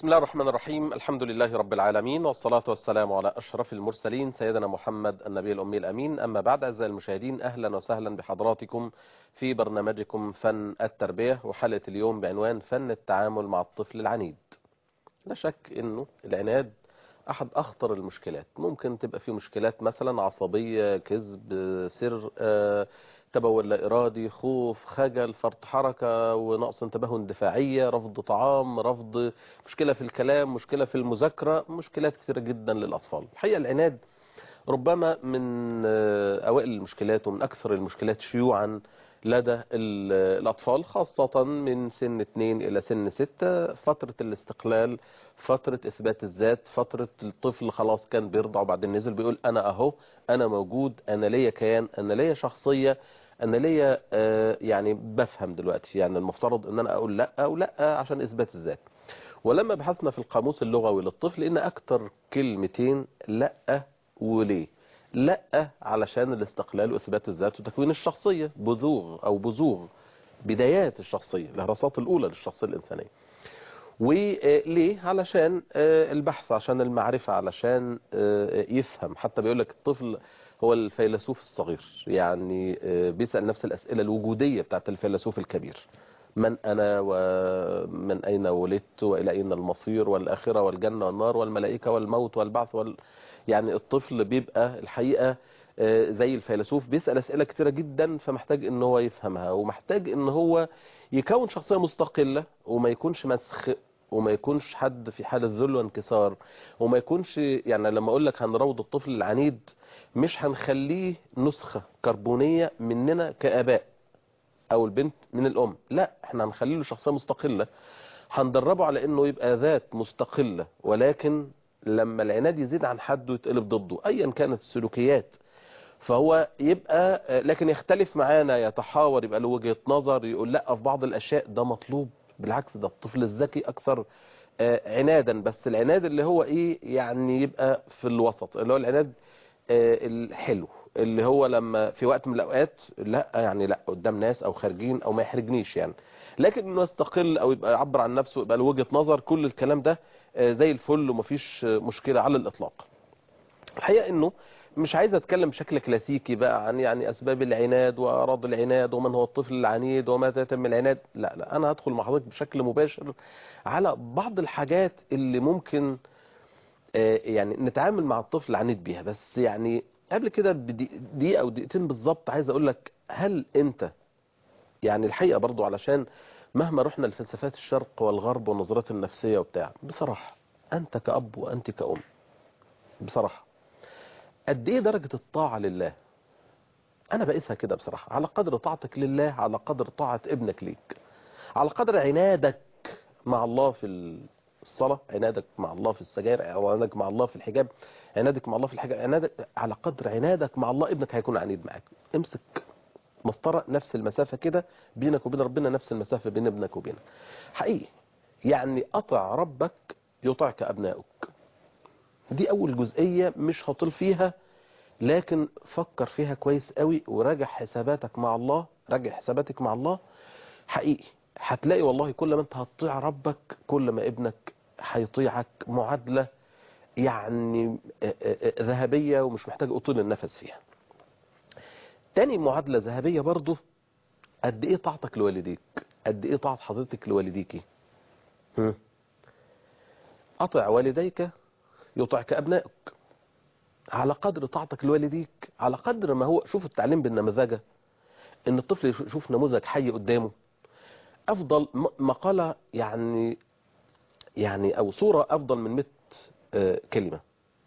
بسم الله الرحمن الرحيم. الحمد لله رب العالمين، والصلاة والسلام على أشرف المرسلين سيدنا محمد النبي الأمي الأمين. أما بعد، أعزائي المشاهدين، أهلا وسهلا بحضراتكم في برنامجكم فن التربية، وحلقة اليوم بعنوان فن التعامل مع الطفل العنيد. لا شك أنه العناد أحد أخطر المشكلات. ممكن تبقى فيه مشكلات مثلا عصبية، كذب، سر، تبول لا إرادي، خوف، خجل، فرط حركة، ونقص انتباه اندفاعية، رفض طعام، رفض، مشكلة في الكلام، مشكلة في المذاكرة، مشكلات كثيرة جدا للأطفال. الحقيقة العناد ربما من أوائل المشكلات ومن أكثر المشكلات شيوعا لدى الأطفال، خاصة من سن 2 إلى سن 6، فترة الاستقلال، فترة إثبات الذات، فترة الطفل خلاص كان بيرضع وبعدين نزل بيقول أنا أهو، أنا موجود، أنا ليا كيان، أنا ليا شخصية، أنا ليا يعني بفهم دلوقتي. يعني المفترض أن أنا أقول لا أو لا عشان إثبات الذات. ولما بحثنا في القاموس اللغوي للطفل إن أكتر كلمتين لا وليه. لا علشان الاستقلال واثبات الذات وتكوين الشخصيه، بذوغ او بزوغ بدايات الشخصيه، الهرسات الاولى للشخصيه الانسانيه. وليه؟ علشان البحث، عشان المعرفه، علشان يفهم. حتى بيقول لك الطفل هو الفيلسوف الصغير، يعني بيسال نفس الاسئله الوجوديه بتاعت الفيلسوف الكبير: من أنا، ومن أين ولدت، وإلى أين المصير، والآخرة، والجنة والنار، والملائكة، والموت، والبعث، يعني الطفل بيبقى الحقيقة زي الفيلسوف، بيسأل أسئلة كتيرة جدا، فمحتاج إن هو يفهمها، ومحتاج إن هو يكون شخصية مستقلة، وما يكونش مسخ، وما يكونش حد في حالة ذل وانكسار، وما يكونش، يعني لما أقول لك هنروض الطفل العنيد مش هنخليه نسخة كربونية مننا كآباء، او البنت من الام، لا، احنا هنخلي له شخصيه مستقله، هندربه على انه يبقى ذات مستقله، ولكن لما العناد يزيد عن حده يتقلب ضده ايا كانت السلوكيات، فهو يبقى لكن يختلف معانا، يتحاور، يبقى له وجهه نظر، يقول لا في بعض الاشياء، ده مطلوب. بالعكس، ده الطفل الذكي اكثر عنادا، بس العناد اللي هو ايه، يعني يبقى في الوسط، اللي هو العناد الحلو، اللي هو لما في وقت من الاوقات لا، يعني لا قدام ناس او خارجين او ما يحرجنيش يعني، لكن انه يستقل او يبقى يعبر عن نفسه، يبقى له وجهة نظر، كل الكلام ده زي الفل ومفيش مشكلة على الاطلاق. الحقيقة انه مش عايز اتكلم بشكل كلاسيكي بقى عن يعني اسباب العناد واعراض العناد ومن هو الطفل العنيد ومتى يتم العناد، لا لا، انا هدخل مع حضرتك بشكل مباشر على بعض الحاجات اللي ممكن يعني نتعامل مع الطفل العنيد بيها. بس يعني قبل كده بدقيقة او دقيقتين بالظبط عايز اقول لك، هل انت، يعني الحقيقة برضو علشان مهما رحنا لفلسفات الشرق والغرب والنظرات النفسية وبتاع، بصراحة انت كأب وانت كأم، بصراحة قد ايه درجة الطاعة لله؟ انا بقيسها كده بصراحة، على قدر طاعتك لله، على قدر طاعة ابنك ليك، على قدر عنادك مع الله في الصلاة، عنادك مع الله في السجاير، عنادك مع الله في الحجاب، عنادك مع الله في الحجاب، عنادك على قدر عنادك مع الله ابنك هيكون عنيد معاك. امسك مسطرة، نفس المسافة كده بينك وبين ربنا، نفس المسافة بين ابنك وبينك حقيقي. يعني أطع ربك يطعك أبنائك، دي أول جزئية مش هطل فيها، لكن فكر فيها كويس قوي وراجع حساباتك مع الله، راجع حساباتك مع الله حقيقي. هتلاقي والله كل ما انت هتطيع ربك كل ما ابنك هيطيعك. معادلة يعني ذهبية ومش محتاج أطيل النفس فيها. تاني معادلة ذهبية برضو، قد ايه طاعتك لوالديك، قد ايه طاعت حضرتك لوالديك. أطع والديك يطعك أبنائك. على قدر طاعتك لوالديك، على قدر ما هو، شوف التعليم بالنمذجة، ان الطفل يشوف نموذج حي قدامه افضل مقالة، يعني او صورة افضل من 100 كلمة،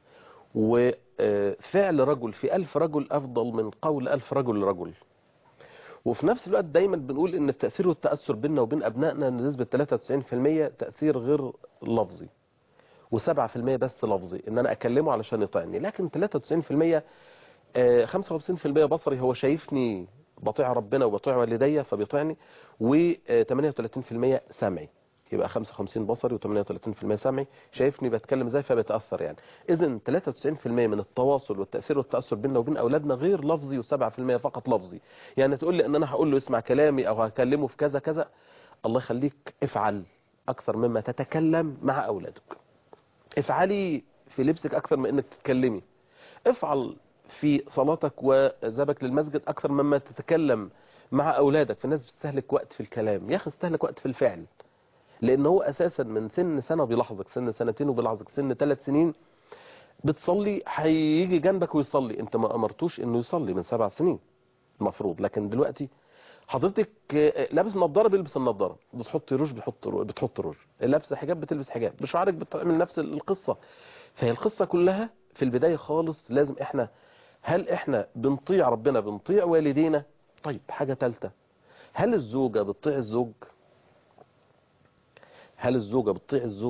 وفعل رجل في 1000 رجل افضل من قول 1000 رجل لرجل. وفي نفس الوقت دايما بنقول ان التأثير والتأثر بيننا وبين ابنائنا نسبة 93% تأثير غير لفظي، و7% بس لفظي، ان انا اكلمه علشان يطيعني، لكن 93% 55% بصري، هو شايفني بطيع ربنا وبطيع والدي فبيطيعني، و38% سمعي، يبقى 55 بصري و38% سمعي، شايفني بتكلم ازاي فبيتأثر يعني. اذا 93% من التواصل والتأثير والتأثر بيننا وبين اولادنا غير لفظي، و7% فقط لفظي. يعني تقول لي ان انا هقول له اسمع كلامي او هكلمه في كذا كذا، الله يخليك افعل، اكثر مما تتكلم مع اولادك. افعلي في لبسك اكثر من انك تتكلمي. افعل في صلاتك وذهابك للمسجد اكثر مما تتكلم مع اولادك. فالناس بتستهلك وقت في الكلام، يا اخي استهلك وقت في الفعل. لان هو اساسا من سن سنه بيلاحظك، سن سنتين وبيلاحظك، سن 3 سنين بتصلي هيجي جنبك ويصلي. انت ما امرتوش انه يصلي من 7 سنين المفروض. لكن دلوقتي حضرتك لابس نظاره بيلبس النظاره، بتحط روج بتحط روج، لابسه حجاب بتلبس حجاب، بشعرك بتعمل نفس القصه. فهي القصه كلها في البدايه خالص لازم احنا، هل احنا بنطيع ربنا بنطيع والدينا؟ طيب حاجه ثالثه، هل الزوجه بتطيع الزوج؟ هل الزوجه بتطيع الزوج؟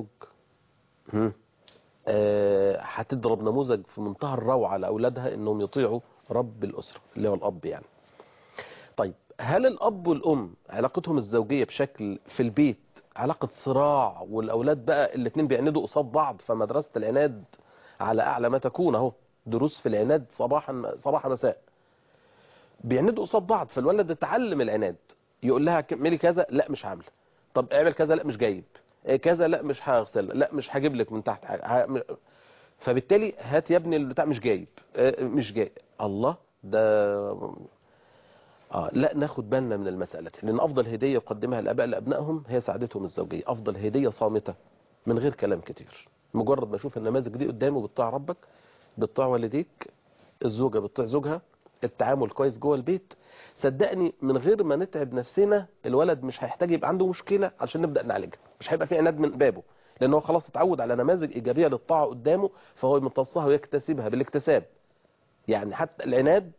هتضرب نموذج في منتهى الروعه لاولادها انهم يطيعوا رب الاسره اللي هو الاب يعني. طيب هل الاب والام علاقتهم الزوجيه بشكل في البيت علاقه صراع، والاولاد بقى الاثنين بيعندوا قصاد بعض؟ فمدرسه العناد على اعلى ما تكون اهو، دروس في العناد صباح مساء، بيعندوا قصاد بعض. فالولد اتعلم العناد، يقول لها اعملي كذا، لا مش عامله. طب اعمل كذا، لا مش جايب كذا، لا مش هغسل، لا مش هجيب لك من تحت حاجه. فبالتالي هات يا ابني البتاع، مش جايب مش جايب. الله ده لا ناخد بالنا من المسألة، لأن أفضل هدية يقدمها الآباء لأبنائهم هي سعادتهم الزوجية. أفضل هدية صامتة من غير كلام كتير. مجرد ما أشوف النماذج دي قدامي، بتطيع ربك، بتطيع والديك، الزوجة بتطيع زوجها، التعامل كويس جوه البيت، صدقني من غير ما نتعب نفسنا الولد مش هيحتاج يبقى عنده مشكلة عشان نبدأ نعالجها. مش هيبقى في عناد من بابه، لأن هو خلاص اتعود على نماذج إيجابية للطاعة قدامه، فهو يمتصها ويكتسبها بالاكتساب. يعني حتى العناد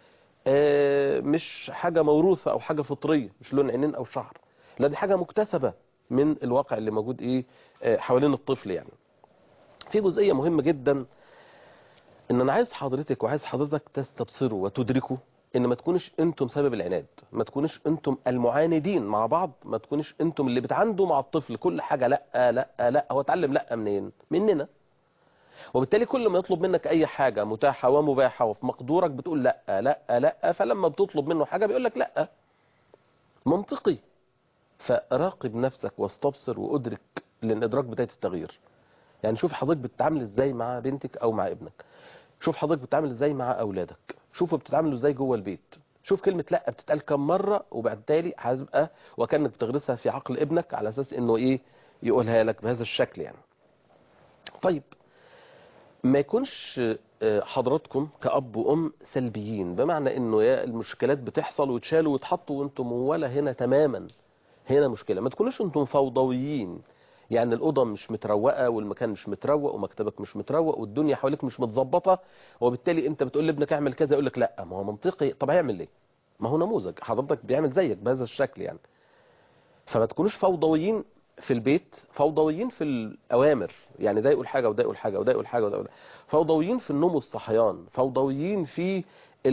مش حاجة موروثة او حاجة فطرية، مش لون عينين او شعر، لا دي حاجة مكتسبة من الواقع اللي موجود حوالين الطفل يعني. في جزئية مهمة جدا، ان انا عايز حضرتك وعايز حضرتك تستبصروا وتدركوا ان ما تكونش انتم سبب العناد، ما تكونش انتم المعاندين مع بعض، ما تكونش انتم اللي بتعاندوا مع الطفل كل حاجة لا لا لا. هو اتعلم لا منين؟ مننا. وبالتالي كل ما يطلب منك اي حاجة متاحة ومباحة وفي مقدورك بتقول لا لا لا، فلما بتطلب منه حاجة بيقول لك لا. منطقي. فراقب نفسك واستبصر وادرك، لان ادراك بداية التغيير. يعني شوف حضرتك بتتعامل ازاي مع بنتك او مع ابنك، شوف حضرتك بتتعامل ازاي مع اولادك، شوفوا بتتعاملوا ازاي جوه البيت. شوف كلمة لا بتتقال كم مرة، وبالتالي هتبقى وكانك بتغرسها في عقل ابنك على اساس انه يقولها لك بهذا الشكل يعني. طيب ما يكونش حضراتكم كأب وأم سلبيين، بمعنى انه يا المشكلات بتحصل وتشالوا وتحطوا وانتم ولا هنا تماما. هنا مشكلة. ما تكونوش انتم فوضويين، يعني الأوضة مش متروقة والمكان مش متروق ومكتبك مش متروق والدنيا حواليك مش متظبطة، وبالتالي انت بتقول لابنك اعمل كذا يقول لك لا. ما هو منطقي، طب هيعمل ليه؟ ما هو نموذج حضرتك بيعمل زيك بهذا الشكل يعني. فما تكونوش فوضويين في البيت، فوضويين في الأوامر، يعني ده يقول حاجة وده يقول حاجة وده يقول حاجة وده يقول حاجة. فوضويين في النوم والصحيان، فوضويين في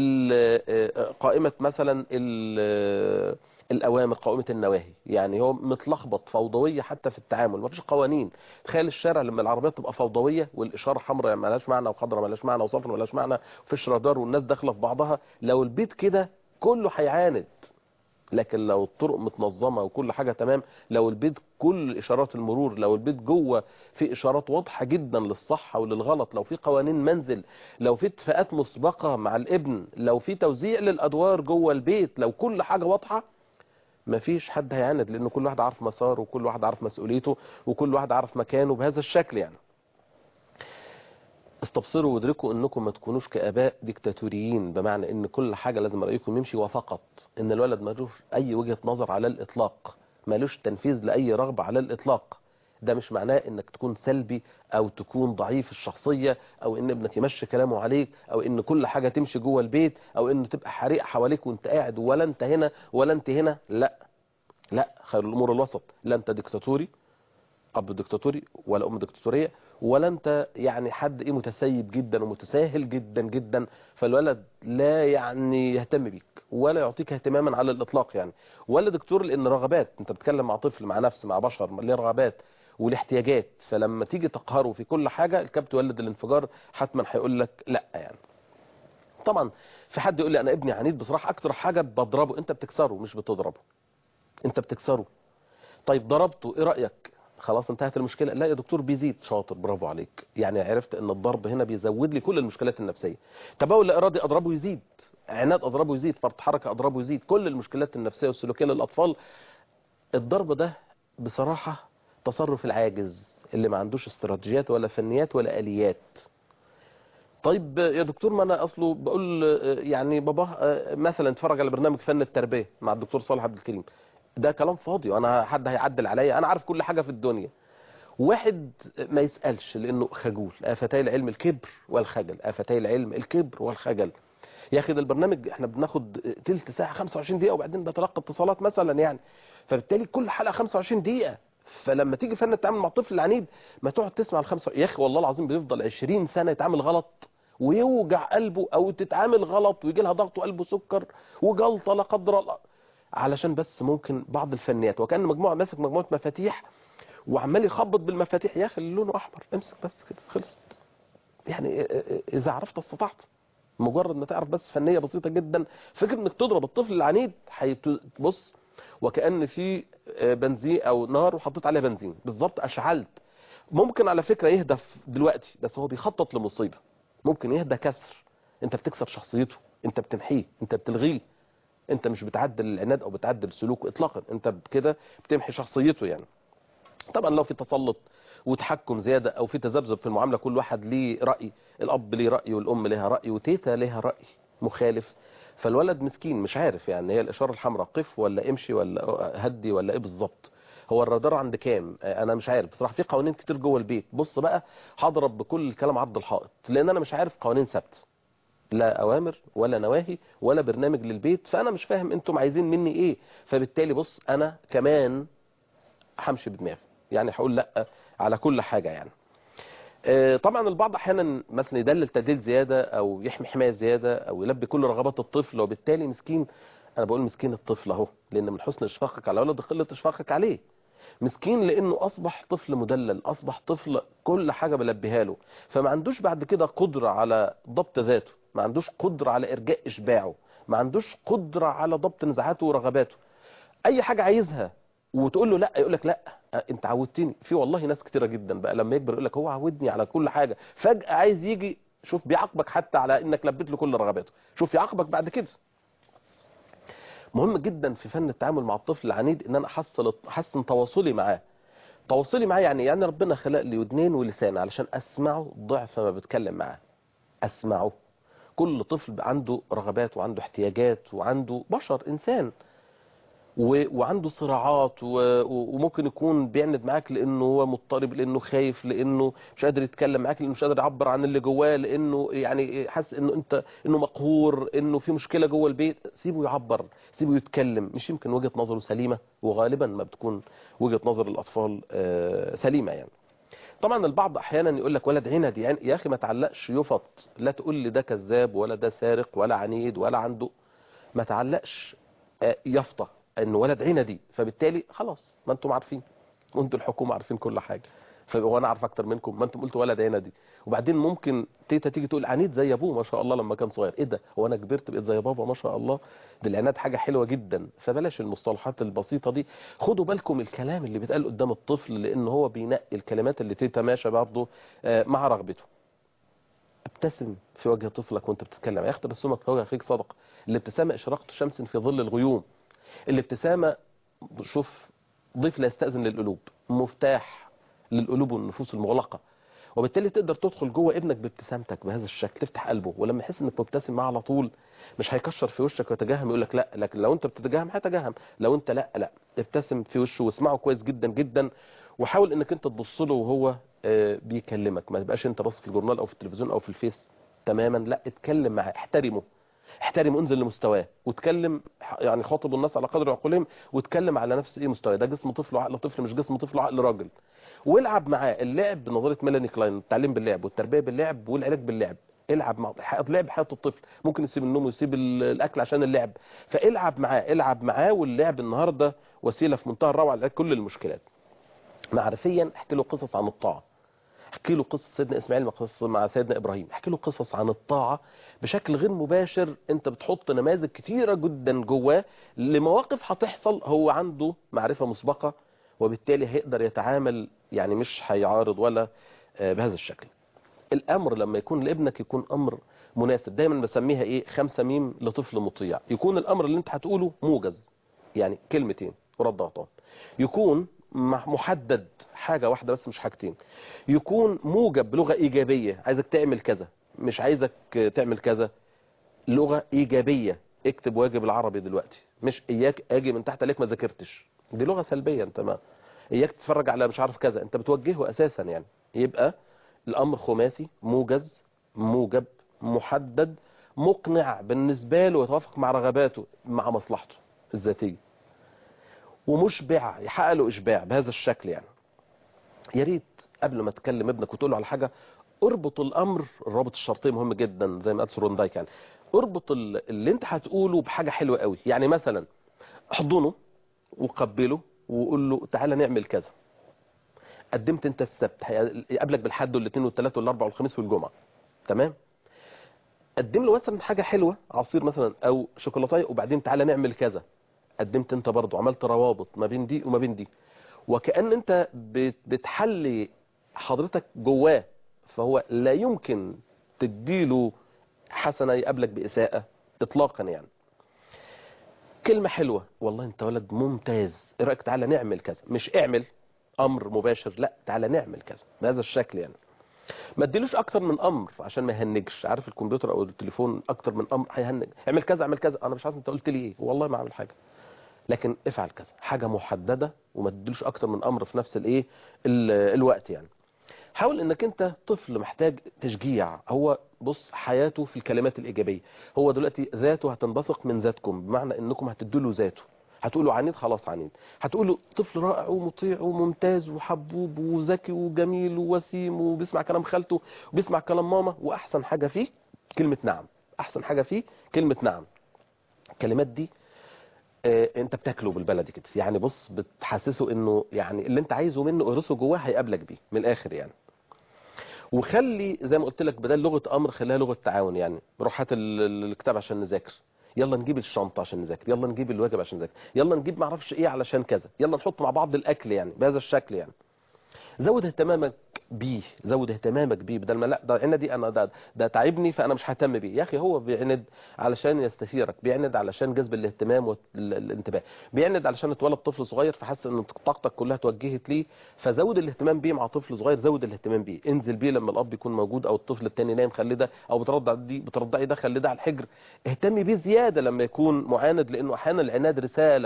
قائمة مثلا الأوامر، قائمة النواهي. يعني هو متلخبط، فوضوية حتى في التعامل، مفيش قوانين. تخيل الشارع لما العربيات تبقى فوضوية والإشارة حمراء ما لهاش معنى وخضراء ما لهاش معنى وصفر ما لهاش معنى وفيش رادار والناس داخلة في بعضها، لو البيت كده كله هيعاند. لكن لو الطرق متنظمة وكل حاجة تمام، لو البيت كل إشارات المرور، لو البيت جوه في إشارات واضحة جدا للصح وللغلط، لو في قوانين منزل، لو في اتفاقات مسبقة مع الابن، لو في توزيع للأدوار جوه البيت، لو كل حاجة واضحة، مفيش حد هيعاند، لأنه كل واحد عارف مساره وكل واحد عارف مسؤوليته وكل واحد عارف مكانه بهذا الشكل يعني. استبصروا وادركوا انكم ما تكونوش كآباء ديكتاتوريين، بمعنى ان كل حاجة لازم رأيكم يمشي وفقط، ان الولد مالوش اي وجهة نظر على الاطلاق، مالوش تنفيذ لاي رغبة على الاطلاق. ده مش معناه انك تكون سلبي او تكون ضعيف الشخصية او ان ابنك يمشي كلامه عليك او ان كل حاجة تمشي جوه البيت او ان تبقى حريق حواليك وانت قاعد ولا انت هنا ولا انت هنا. لا لا، خير الامور الوسط. لا انت ديكتاتوري، اب ديكتاتوري، ولا ام ديكتاتوريه، ولا انت يعني حد متسيب جدا ومتساهل جدا جدا، فالولد لا يعني يهتم بيك ولا يعطيك اهتماما على الاطلاق يعني. ولا دكتور، لان رغبات، انت بتتكلم مع طفل مع نفس مع بشر ليه رغبات والاحتياجات، فلما تيجي تقهره في كل حاجه الكبت يولد الانفجار، حتما هيقول لك لا يعني. طبعا في حد يقول لي انا ابني عنيد، بصراحه اكتر حاجه بضربه. انت بتكسره مش بتضربه، انت بتكسره. طيب ضربته، ايه رايك؟ خلاص انتهت المشكله؟ لا يا دكتور بيزيد. شاطر، برافو عليك، يعني عرفت ان الضرب هنا بيزود لي كل المشكلات النفسيه. تبول لا ارادي اضربه يزيد، عناد اضربه يزيد، فرط حركه اضربه يزيد، كل المشكلات النفسيه والسلوكيه للاطفال. الضرب ده بصراحه تصرف العاجز اللي ما عندوش استراتيجيات ولا فنيات ولا اليات. طيب يا دكتور، ما انا اصله بقول يعني بابا مثلا اتفرج على برنامج فن التربيه مع الدكتور صالح عبد الكريم، ده كلام فاضي، وانا حد هيعدل عليا؟ انا عارف كل حاجه في الدنيا. واحد ما يسالش لانه خجول. افتي العلم الكبر والخجل، افتي العلم الكبر والخجل. يا اخي ده البرنامج احنا بناخد تلت ساعه 25 دقيقه وبعدين بتلقى اتصالات مثلا يعني، فبالتالي كل حلقه 25 دقيقه. فلما تيجي فن التعامل مع الطفل العنيد ما تقعد تسمع الخمسه. يا اخي والله العظيم بيفضل 20 سنه يتعامل غلط ويوجع قلبه، او تتعامل غلط ويجي لها ضغط وقلبه سكر وجلطه لا قدر الله، علشان بس ممكن بعض الفنيات. وكان مجموعه ماسك مجموعه مفاتيح وعمال يخبط بالمفاتيح. يا اخي اللي لونه احمر امسك بس كده خلصت. يعني اذا عرفت استطعت، مجرد ما تعرف بس فنيه بسيطه جدا. فكره انك تضرب الطفل العنيد بص، وكأن في بنزين او نار وحطيت عليها بنزين بالظبط، اشعلت. ممكن على فكره يهدى دلوقتي، بس هو بيخطط لمصيبه. ممكن يهدى كسر، انت بتكسر شخصيته، انت بتمحيه، انت بتلغيه. انت مش بتعدل العناد او بتعدل سلوكه اطلاقا، انت كده بتمحي شخصيته يعني. طبعا لو في تسلط وتحكم زياده او في تذبذب في المعامله، كل واحد ليه راي، الاب ليه راي والام ليها راي وتيتا ليها راي مخالف، فالولد مسكين مش عارف يعني هي الاشاره الحمراء قف ولا امشي ولا هدي ولا ايه بالظبط. هو الرادار عند كام؟ انا مش عارف بصراحه. في قوانين كتير جوه البيت. بص بقى، هضرب بكل الكلام عرض الحائط، لان انا مش عارف قوانين ثابته، لا اوامر ولا نواهي ولا برنامج للبيت، فانا مش فاهم انتم عايزين مني ايه. فبالتالي بص انا كمان همشي بدماغي، يعني هقول لا على كل حاجة يعني. طبعا البعض احيانا مثلا يدلل تدليل زيادة او يحمي حماية زيادة او يلبي كل رغبات الطفل، وبالتالي مسكين. انا بقول مسكين الطفل اهو، لان من حسن اشفاقك على ولد قلة اشفاقك عليه. مسكين لانه اصبح طفل مدلل، اصبح طفل كل حاجة بلبيها له، فما عندوش بعد كده قدرة على ضبط ذاته، ما عندوش قدرة على ارجاء اشباعه، ما عندوش قدرة على ضبط نزعاته ورغباته. اي حاجه عايزها وتقول له لا يقول لك لا انت عودتني. في والله ناس كتيره جدا بقى لما يكبر يقول لك هو عودني على كل حاجه، فجاه عايز يجي شوف بيعاقبك حتى على انك لبيت له كل رغباته، شوف يعاقبك بعد كده. مهم جدا في فن التعامل مع الطفل العنيد ان انا احسن تواصلي معاه. تواصلي معاه يعني ربنا خلق لي ودنين ولسان علشان اسمعه ضعف ما بتكلم معاه، اسمعه. كل طفل عنده رغبات وعنده احتياجات وعنده بشر انسان وعنده صراعات وممكن يكون بيعند معاك لانه هو مضطرب، لانه خايف، لانه مش قادر يتكلم معاك، لانه مش قادر يعبر عن اللي جواه، لانه يعني حاسس انه مقهور، انه في مشكله جوه البيت. سيبه يعبر، سيبه يتكلم. مش يمكن وجهه نظره سليمه، وغالبا ما بتكون وجهه نظر الاطفال سليمه يعني. طبعا البعض احيانا يقول لك ولد عنيد، يعني يا اخي ما تعلقش يفط، لا تقول لي ده كذاب ولا ده سارق ولا عنيد ولا عنده، ما تعلقش يافطه انه ولد عندي، فبالتالي خلاص ما انتم عارفين، وانتم الحكومه عارفين كل حاجه، وانا عارف اكتر منكم، ما انتم قلتوا ولد عندي. وبعدين ممكن تيتا تيجي تقول عنيد زي ابوه ما شاء الله لما كان صغير. ايه ده، هو انا كبرت بقيت زي بابا ما شاء الله؟ ده العناد حاجه حلوه جدا. فبلاش المصطلحات البسيطه دي. خدوا بالكم الكلام اللي بيتقال قدام الطفل، لان هو بينقي الكلمات اللي تتماشى برضه مع رغبته. ابتسم في وجه طفلك وانت بتتكلم. يا اخي تبسمك في وجه اخيك صدقه. الابتسامه اشراقه شمس في ظل الغيوم. الابتسامة شوف، ضيف لا يستأذن للقلوب، مفتاح للقلوب والنفوس المغلقة. وبالتالي تقدر تدخل جوه ابنك بابتسامتك بهذا الشكل، تفتح قلبه، ولما يحس انك مبتسم معاه على طول مش هيكشر في وشك ويتجاهم يقول لك لا. لكن لو انت بتتجاهم هيتجاهم، لو انت لا لا. ابتسم في وشه واسمعه كويس جدا جدا، وحاول انك انت تبص له وهو بيكلمك. ما تبقاش انت باصص في الجورنال او في التلفزيون او في الفيس تماما، لا اتكلم معاه، احترمه، احترم، انزل لمستواه واتكلم، يعني خاطب الناس على قدر عقولهم، واتكلم على نفس مستواه. ده جسم طفل وعقل طفل، مش جسم طفل وعقل راجل. والعب معاه. اللعب بنظريه ميلاني كلاين، التعليم باللعب والتربيه باللعب والعلاج باللعب. العب مع لعب حياه الطفل، ممكن يسيب النوم ويسيب الاكل عشان اللعب. فالعب معاه، العب معاه. واللعب النهارده وسيله في منتهى الروعه لعلاج كل المشكلات. معرفيا احكي له قصص عن الطاعه، احكي له قصة سيدنا اسماعيل مع سيدنا ابراهيم، احكي له قصص عن الطاعة بشكل غير مباشر. انت بتحط نماذج كتيرة جدا جواه لمواقف هتحصل، هو عنده معرفة مسبقة وبالتالي هيقدر يتعامل، يعني مش هيعارض ولا بهذا الشكل. الامر لما يكون لابنك يكون امر مناسب، دايما بسميها ايه 5 ميم لطفل مطيع. يكون الامر اللي انت هتقوله موجز، يعني كلمتين ورد غطاء. يكون محدد، حاجة واحدة بس مش حاجتين. يكون موجب بلغة ايجابية، عايزك تعمل كذا مش عايزك تعمل كذا. لغة ايجابية، اكتب واجب العربي دلوقتي، مش اياك اجي من تحت عليك ما ذاكرتش، دي لغة سلبية. انت ما اياك تتفرج على مش عارف كذا، انت بتوجهه اساسا يعني. يبقى الامر خماسي، موجز، موجب، محدد، مقنع بالنسبة له ويتوافق مع رغباته مع مصلحته الذاتية، ومشبع يحقق له اشباع بهذا الشكل يعني. يا ريت قبل ما تكلم ابنك وتقول له على حاجة، اربط الامر، الرابط الشرطي مهم جدا زي ما قال سروندايك يعني. اربط اللي انت هتقوله بحاجة حلوة قوي. يعني مثلا احضنه وقبله وقول له تعالى نعمل كذا. قدمت انت السبت، هيقابلك بالحد والاثنين والثلاث والاربع والخميس والجمعة، تمام. قدم له مثلا حاجة حلوة، عصير مثلا او شوكولاتايه، وبعدين تعالى نعمل كذا. قدمت انت برضو، عملت روابط ما بين دي وما بين دي، وكأن انت بتحلي حضرتك جواه. فهو لا يمكن تديله حسنة يقابلك بإساءة اطلاقا يعني. كلمة حلوة، والله انت ولد ممتاز، ايه رأيك تعالى نعمل كذا، مش اعمل امر مباشر، لا تعالى نعمل كذا بهذا الشكل يعني. ما تديلوش اكتر من امر عشان ما يهنجش. عارف الكمبيوتر او التليفون اكتر من امر هيهنج، اعمل كذا اعمل كذا، انا مش عارف انت قلت لي ايه، والله ما اعمل حاجه. لكن افعل كذا، حاجه محدده، وما تديلوش اكتر من امر في نفس الوقت يعني. حاول انك انت طفل محتاج تشجيع. هو بص حياته في الكلمات الايجابيه. هو دلوقتي ذاته هتنبثق من ذاتكم، بمعنى انكم هتدوا ذاته. هتقولوا عنيد، خلاص عنيد. هتقولوا طفل رائع ومطيع وممتاز وحبوب وذكي وجميل ووسيم وبيسمع كلام خالته وبيسمع كلام ماما، واحسن حاجه فيه كلمه نعم. احسن حاجه فيه كلمه نعم. الكلمات دي انت بتاكله بالبلدي كده يعني. بص بتحسسه انه يعني اللي انت عايزه منه ارثه جواه، هيقابلك بيه من الاخر يعني. وخلي زي ما قلت لك بدل لغة امر خليها لغة تعاون. يعني روح هات الكتاب عشان نذاكر، يلا نجيب الشنطة عشان نذاكر، يلا نجيب الواجب عشان نذاكر، يلا نجيب معرفش ايه علشان كذا، يلا نحط مع بعض الاكل يعني بهذا الشكل يعني. زود اهتمامك بيه، زود اهتمامك بيه، بدل ما لا ده عندي انا، ده تعبني فانا مش ههتم بيه. يا اخي هو بيعند علشان يستثيرك، بيعند علشان جذب الاهتمام والانتباه، بيعند علشان اتولد طفل صغير فحس ان طاقتك كلها توجهت ليه. فزود الاهتمام بيه مع طفل صغير، زود الاهتمام بيه، انزل بيه لما الاب يكون موجود او الطفل التاني نايم، خلي ده، او بترضعي ده خلي ده على الحجر. اهتمي بيه زياده لما يكون معاند، لانه احيانا العناد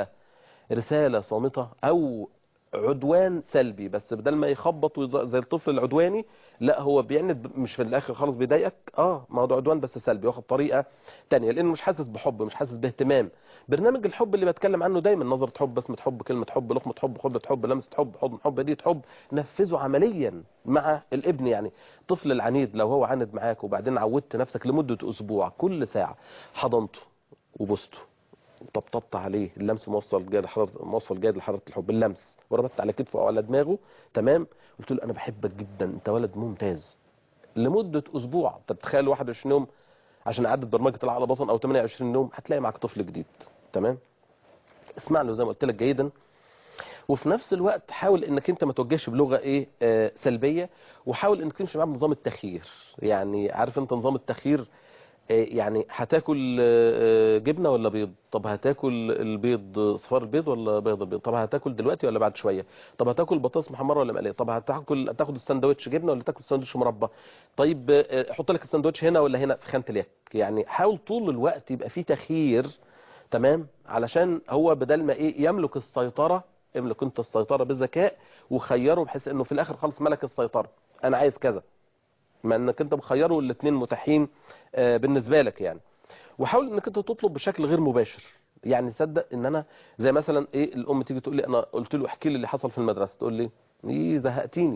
رسالة صامتة أو عدوان سلبي. بس بدل ما يخبط زي الطفل العدواني، لا هو بيعند، مش في الاخر خالص بيضايقك، ما هو ده عدوان بس سلبي، واخد طريقة تانية لانه مش حاسس بحب، مش حاسس باهتمام. برنامج الحب اللي بتكلم عنه دايما، نظرة حب، بسمة حب، كلمة حب، لقمة حب، خبزة حب، لمسة حب، حضن حب، هدية حب، نفذه عمليا مع الابن يعني. الطفل العنيد لو هو عاند معاك وبعدين عودت نفسك لمدة اسبوع كل ساعة حضنته وبسته طبطبت عليه، اللمس موصل جيد لحراره الحب، اللمس، وربطت على كتفه او على دماغه، تمام. قلت له انا بحبك جدا، انت ولد ممتاز، لمده اسبوع. طب تخيل 21 يوم عشان اعدد برمجه العقل بطن، او 28 يوم هتلاقي معاك طفل جديد، تمام. اسمع له زي ما قلت لك جيدا، وفي نفس الوقت حاول انك انت ما توجهش بلغه ايه سلبيه. وحاول انك تمشي معاه بنظام التخيير. يعني عارف انت نظام التخيير، يعني هتاكل جبنه ولا بيض؟ طب هتاكل البيض صفار البيض ولا بيض البيض؟ طب هتاكل دلوقتي ولا بعد شويه؟ طب هتاكل بطاطس محمره ولا مقليه؟ طب هتاخد الساندوتش جبنه ولا تاكل الساندوتش مربى؟ طيب احط لك الساندوتش هنا ولا هنا في خانه اليك؟ يعني حاول طول الوقت يبقى في تخيير، تمام. علشان هو بدل ما ايه يملك السيطره، املك انت السيطره بذكاء وخيره، بحيث انه في الاخر خالص ملك السيطره، انا عايز كذا، ما انك انت مخيره الاثنين متاحين بالنسبه لك يعني. وحاول انك انت تطلب بشكل غير مباشر. يعني صدق ان انا زي مثلا ايه، الام تيجي تقول لي انا قلت له احكي لي اللي حصل في المدرسه، تقول لي ايه زهقتيني.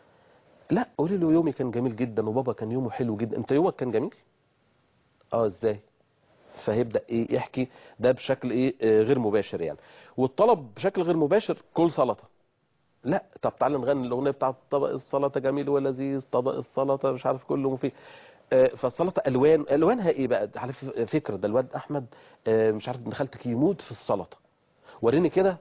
لا قولي له يومي كان جميل جدا وبابا كان يومه حلو جدا. انت يومك كان جميل؟ ازاي؟ فهيبدا ايه يحكي ده بشكل ايه غير مباشر يعني. والطلب بشكل غير مباشر، كل سلطه. لا طب تعالى نغني الاغنيه بتاعت طبق السلطه جميل ولذيذ، طبق السلطه مش عارف كله مفيد. فالسلطه الوانها ايه بقى؟ على فكره ده الواد احمد مش عارف ابن خالتك يموت في السلطه، وريني كده.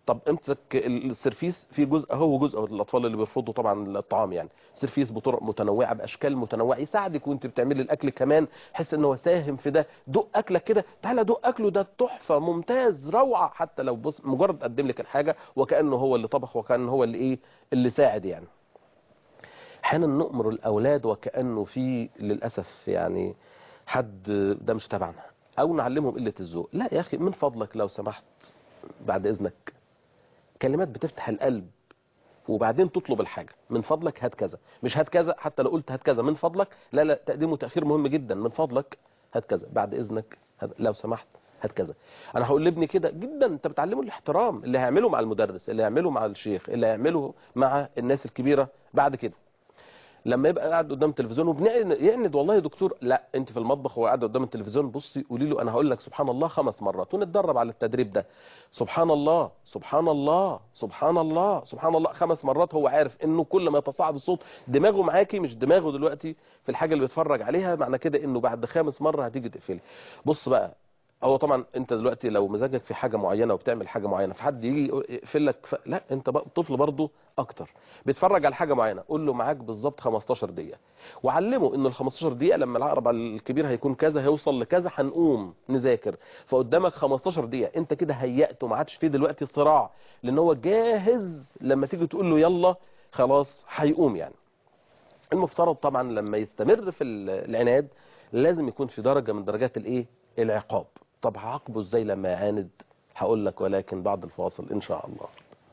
طب امسك السرفيس، في جزء هو جزء الاطفال اللي بيرفضوا طبعا الطعام يعني، سرفيس بطرق متنوعه باشكال متنوعه يساعدك وانت بتعملي الاكل كمان، حس ان هو ساهم في ده. دوق اكلك كده، تعالى دوق اكله، ده تحفه ممتاز روعه، حتى لو بص مجرد قدم لك الحاجه وكانه هو اللي طبخ وكانه هو اللي ايه اللي ساعد يعني. احيانا نؤمر الاولاد وكانه في للاسف يعني حد ده مش تبعنا، او نعلمهم قله الذوق. لا يا اخي من فضلك لو سمحت بعد اذنك، كلمات بتفتح القلب، وبعدين تطلب الحاجة من فضلك هات كذا، مش هات كذا، حتى لو قلت هات كذا من فضلك، لا لا، تقديم وتأخير مهم جدا، من فضلك هات كذا، بعد إذنك لو سمحت هات كذا. أنا هقول لابني كده جدا، أنت بتعلمه الاحترام اللي هيعمله مع المدرس، اللي هيعمله مع الشيخ، اللي هيعمله مع الناس الكبيرة بعد كده. لما يبقى قاعد قدام التلفزيون وبنعند والله يا دكتور، لا انت في المطبخ وهو قاعد قدام التلفزيون بصي قولي له انا هقول لك سبحان الله 5 مرات، ونتدرب على التدريب ده. سبحان الله سبحان الله سبحان الله سبحان الله 5 مرات، هو عارف انه كل ما يتصاعد الصوت دماغه معاكي، مش دماغه دلوقتي في الحاجه اللي بيتفرج عليها، معنى كده انه بعد 5 مرة هتيجي تقفلي. بص بقى، هو طبعا انت دلوقتي لو مزاجك في حاجه معينه وبتعمل حاجه معينه، فحد يجي يقفل لك لا، انت بقى الطفل برضه اكتر بيتفرج على حاجه معينه، قول له معاك بالظبط 15 دقيقه، وعلمه ان ال 15 دقيقه لما العقرب الكبير هيكون كذا هيوصل لكذا هنقوم نذاكر، فقدامك 15 دقيقه، انت كده هيأته، ما عادش فيه دلوقتي صراع، لان هو جاهز لما تيجي تقول له يلا خلاص هيقوم يعني. المفترض طبعا لما يستمر في العناد لازم يكون في درجه من درجات الايه العقاب. طب هعاقبه ازاي لما يعاند؟ هقول لك، ولكن بعد الفاصل ان شاء الله.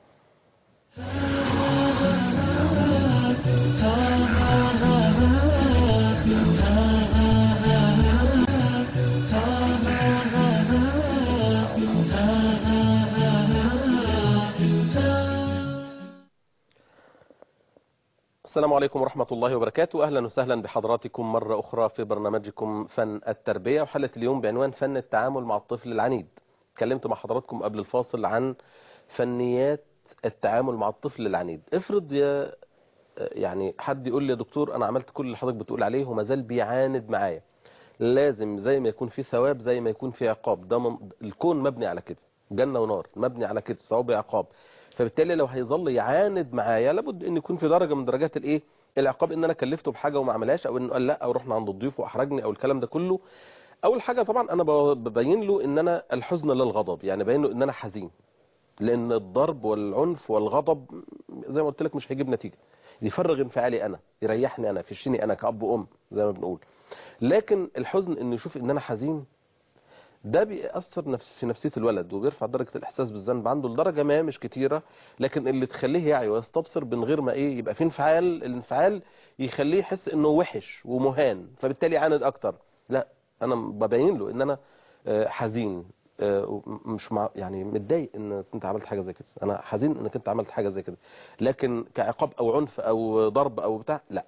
السلام عليكم ورحمة الله وبركاته، أهلا وسهلا بحضراتكم مرة أخرى في برنامجكم فن التربية، وحلقة اليوم بعنوان فن التعامل مع الطفل العنيد. اتكلمت مع حضراتكم قبل الفاصل عن فنيات التعامل مع الطفل العنيد. افرض يعني حد يقول لي يا دكتور أنا عملت كل اللي حضرتك بتقول عليه وما زال بيعاند معايا. لازم زي ما يكون في ثواب زي ما يكون في عقاب، ده الكون مبني على كده، جنة ونار مبني على كده، ثواب وعقاب. فبالتالي لو هيظل يعاند معايا لابد ان يكون في درجه من درجات الايه العقاب، ان انا كلفته بحاجه وما عملهاش، او انه قال لا، او رحنا عند الضيوف واحرجني، او الكلام ده كله. اول حاجه طبعا انا ببين له ان انا الحزن للغضب، يعني ببين له ان انا حزين، لان الضرب والعنف والغضب زي ما قلت لك مش هيجيب نتيجه، يفرغ انفعالي انا، يريحني انا، يفشني انا كأب وام زي ما بنقول. لكن الحزن انه يشوف ان انا حزين، ده بيأثر في نفسية الولد، وبيرفع درجة الإحساس بالذنب عنده لدرجة ما مش كتيرة، لكن اللي تخليه يعي ويستبصر من غير ما إيه يبقى في انفعال، الانفعال يخليه يحس إنه وحش ومهان، فبالتالي يعاند أكتر. لا، أنا ببين له إن أنا حزين، مش يعني متضايق إنك أنت عملت حاجة زي كده، أنا حزين إنك أنت عملت حاجة زي كده، لكن كعقاب أو عنف أو ضرب أو بتاع لا.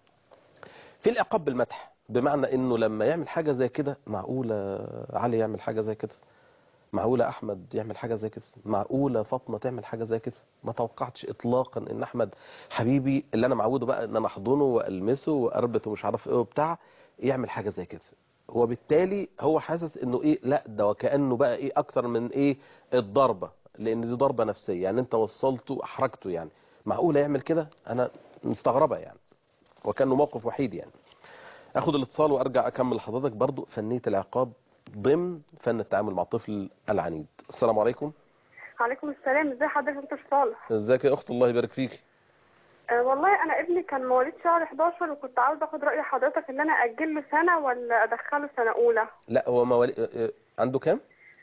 في العقاب بالمدح، بمعنى انه لما يعمل حاجة زي كده، معقولة علي يعمل حاجة زي كده، معقولة احمد يعمل حاجة زي كده، معقولة فاطمة تعمل حاجة زي كده. ما توقعتش اطلاقا ان احمد حبيبي اللي انا معوده بقى ان انا احضنه والمسه واربط ومش عارف ايه وبتاع يعمل حاجة زي كده. وبالتالي هو حاسس انه ايه، لا ده وكأنه بقى ايه اكتر من ايه الضربة، لان دي ضربة نفسية، يعني انت وصلته احرجته يعني. معقولة يعمل كده؟ انا مستغربة يعني، وكأنه موقف وحيد يعني. اخد الاتصال وارجع اكمل لحضرتك برضو فنية العقاب ضمن فن التعامل مع الطفل العنيد. السلام عليكم. وعليكم السلام، ازي حضرتك يا دكتور صالح؟ ازيك يا اخت، الله يبارك فيكي. والله انا ابني كان مواليد شهر 11 وكنت عاوزه اخد راي حضرتك ان انا اجل له سنه ولا ادخله سنه اولى. لا هو عنده كام؟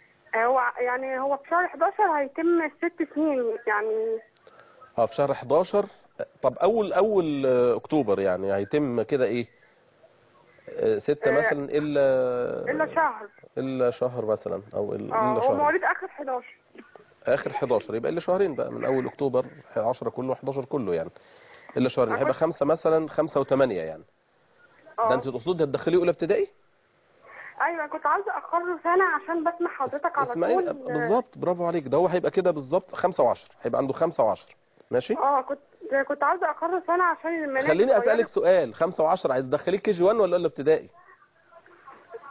هو في شهر 11 هيتم 6 سنين يعني. في شهر 11. طب اول اكتوبر يعني هيتم كده ايه 6 مثلا الا شهر. الا شهر مثلا، او الا هو شهر. مواليد اخر 11. اخر 11 يبقى الا شهرين بقى، من اول اكتوبر 10 كله 11 كله يعني، الا شهرين هيبقى 5 مثلا، 5 و8 يعني. ده انت تقصدي هتدخليه اولى ابتدائي؟ ايوه كنت عاوزه اخره سنه عشان بسمع حضرتك على اسمعي طول. بالظبط، برافو عليك، ده هو هيبقى كده بالظبط 5 و10، هيبقى عنده 5 و10. ماشي. كنت عاوزه اخره سنه عشان المناهج خليني اسالك اتغيرت. سؤال، 5 و10 عايز تدخليه كي جي 1 ولا ابتدائي؟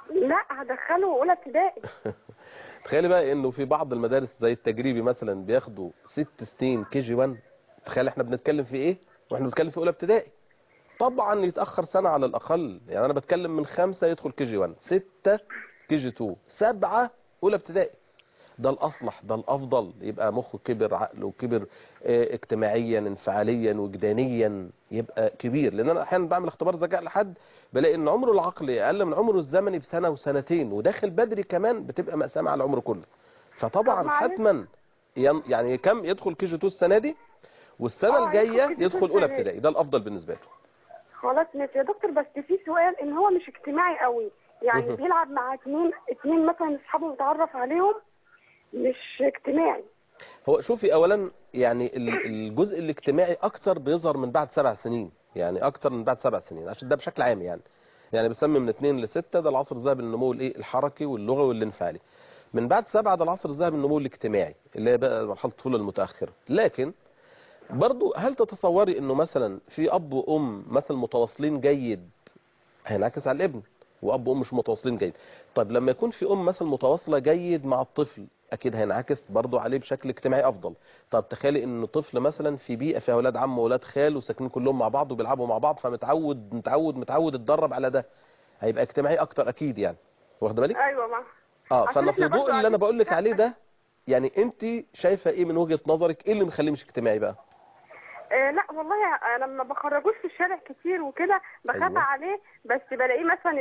لا هدخله اولى ابتدائي. تخيلي بقى انه في بعض المدارس زي التجريبي مثلا بياخدوا 6 سنين كي جي 1. تخيل احنا بنتكلم في ايه واحنا بنتكلم في اولى ابتدائي. طبعا يتاخر سنه على الاقل، يعني انا بتكلم من 5 يدخل كي جي 1، 6 كي جي 2، 7 اولى ابتدائي. ده الأصلح، ده الأفضل، يبقى مخه كبر، عقله كبر، اجتماعيا انفعاليا وجدانيا يبقى كبير. لأن أنا أحيانا بعمل اختبار ذكاء لحد بلاقي إن عمره العقلي أقل من عمره الزمني بسنة وسنتين، وداخل بدري كمان بتبقى مقسمة على العمر كله. طب فطبعا معلش، حتما يعني كم يدخل كي جي 2 السنة دي، والسنة اه هيدخل الجاية كي جي 2 يدخل أولى السنه دي. ابتدائي، ده الأفضل بالنسبة له. خلاص ماشي يا دكتور، بس في سؤال، ان هو مش اجتماعي قوي، يعني مهم. بيلعب مع اتنين مثلا اصحابه متعرف عليهم، مش اجتماعي. هو شوفي اولا يعني الجزء الاجتماعي اكتر بيظهر من بعد 7 سنين، يعني اكتر من بعد 7 سنين، عشان ده بشكل عام يعني بسمي من 2 ل6 ده العصر الذهبي للنمو الايه الحركي واللغوي والانفعالي. من بعد 7 ده العصر الذهبي للنمو الاجتماعي اللي هي بقى مرحله الطفوله المتاخره. لكن برضو هل تتصوري انه مثلا في اب وام مثلا متواصلين جيد هينعكس على الابن، واب وام مش متواصلين جيد؟ طيب لما يكون في ام مثلا متواصله جيد مع الطفل اكيد هينعكس برضو عليه بشكل اجتماعي افضل. طب تخيلي ان طفل مثلا في بيئه فيها اولاد عم واولاد خال وساكنين كلهم مع بعض وبيلعبوا مع بعض، فمتعود متعود متعود اتدرب على ده، هيبقى اجتماعي اكتر اكيد يعني. واخد بالك؟ ايوه عشان فانا في احنا برضو ضوء اللي انا قاعدين في بقول لك عليه الشقه. ده، يعني انت شايفه ايه من وجهه نظرك، ايه اللي مخليه مش اجتماعي بقى؟ لا والله انا لما بخرجوش في الشارع كتير وكده بخاف ايوه. عليه، بس بلاقيه مثلا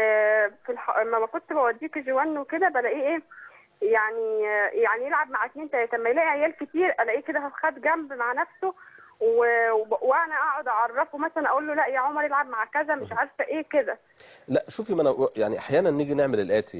لما كنت بوديه كي جي 1 وكده بلاقيه ايه، يعني يلعب مع اتنين تلاته، لما يلاقي عيال كتير الاقيه كده خد جنب مع نفسه، وانا اقعد اعرفه مثلا اقول له لا يا عمر العب مع كذا مش عارفه ايه كده. لا شوفي، ما انا يعني احيانا نيجي نعمل الاتي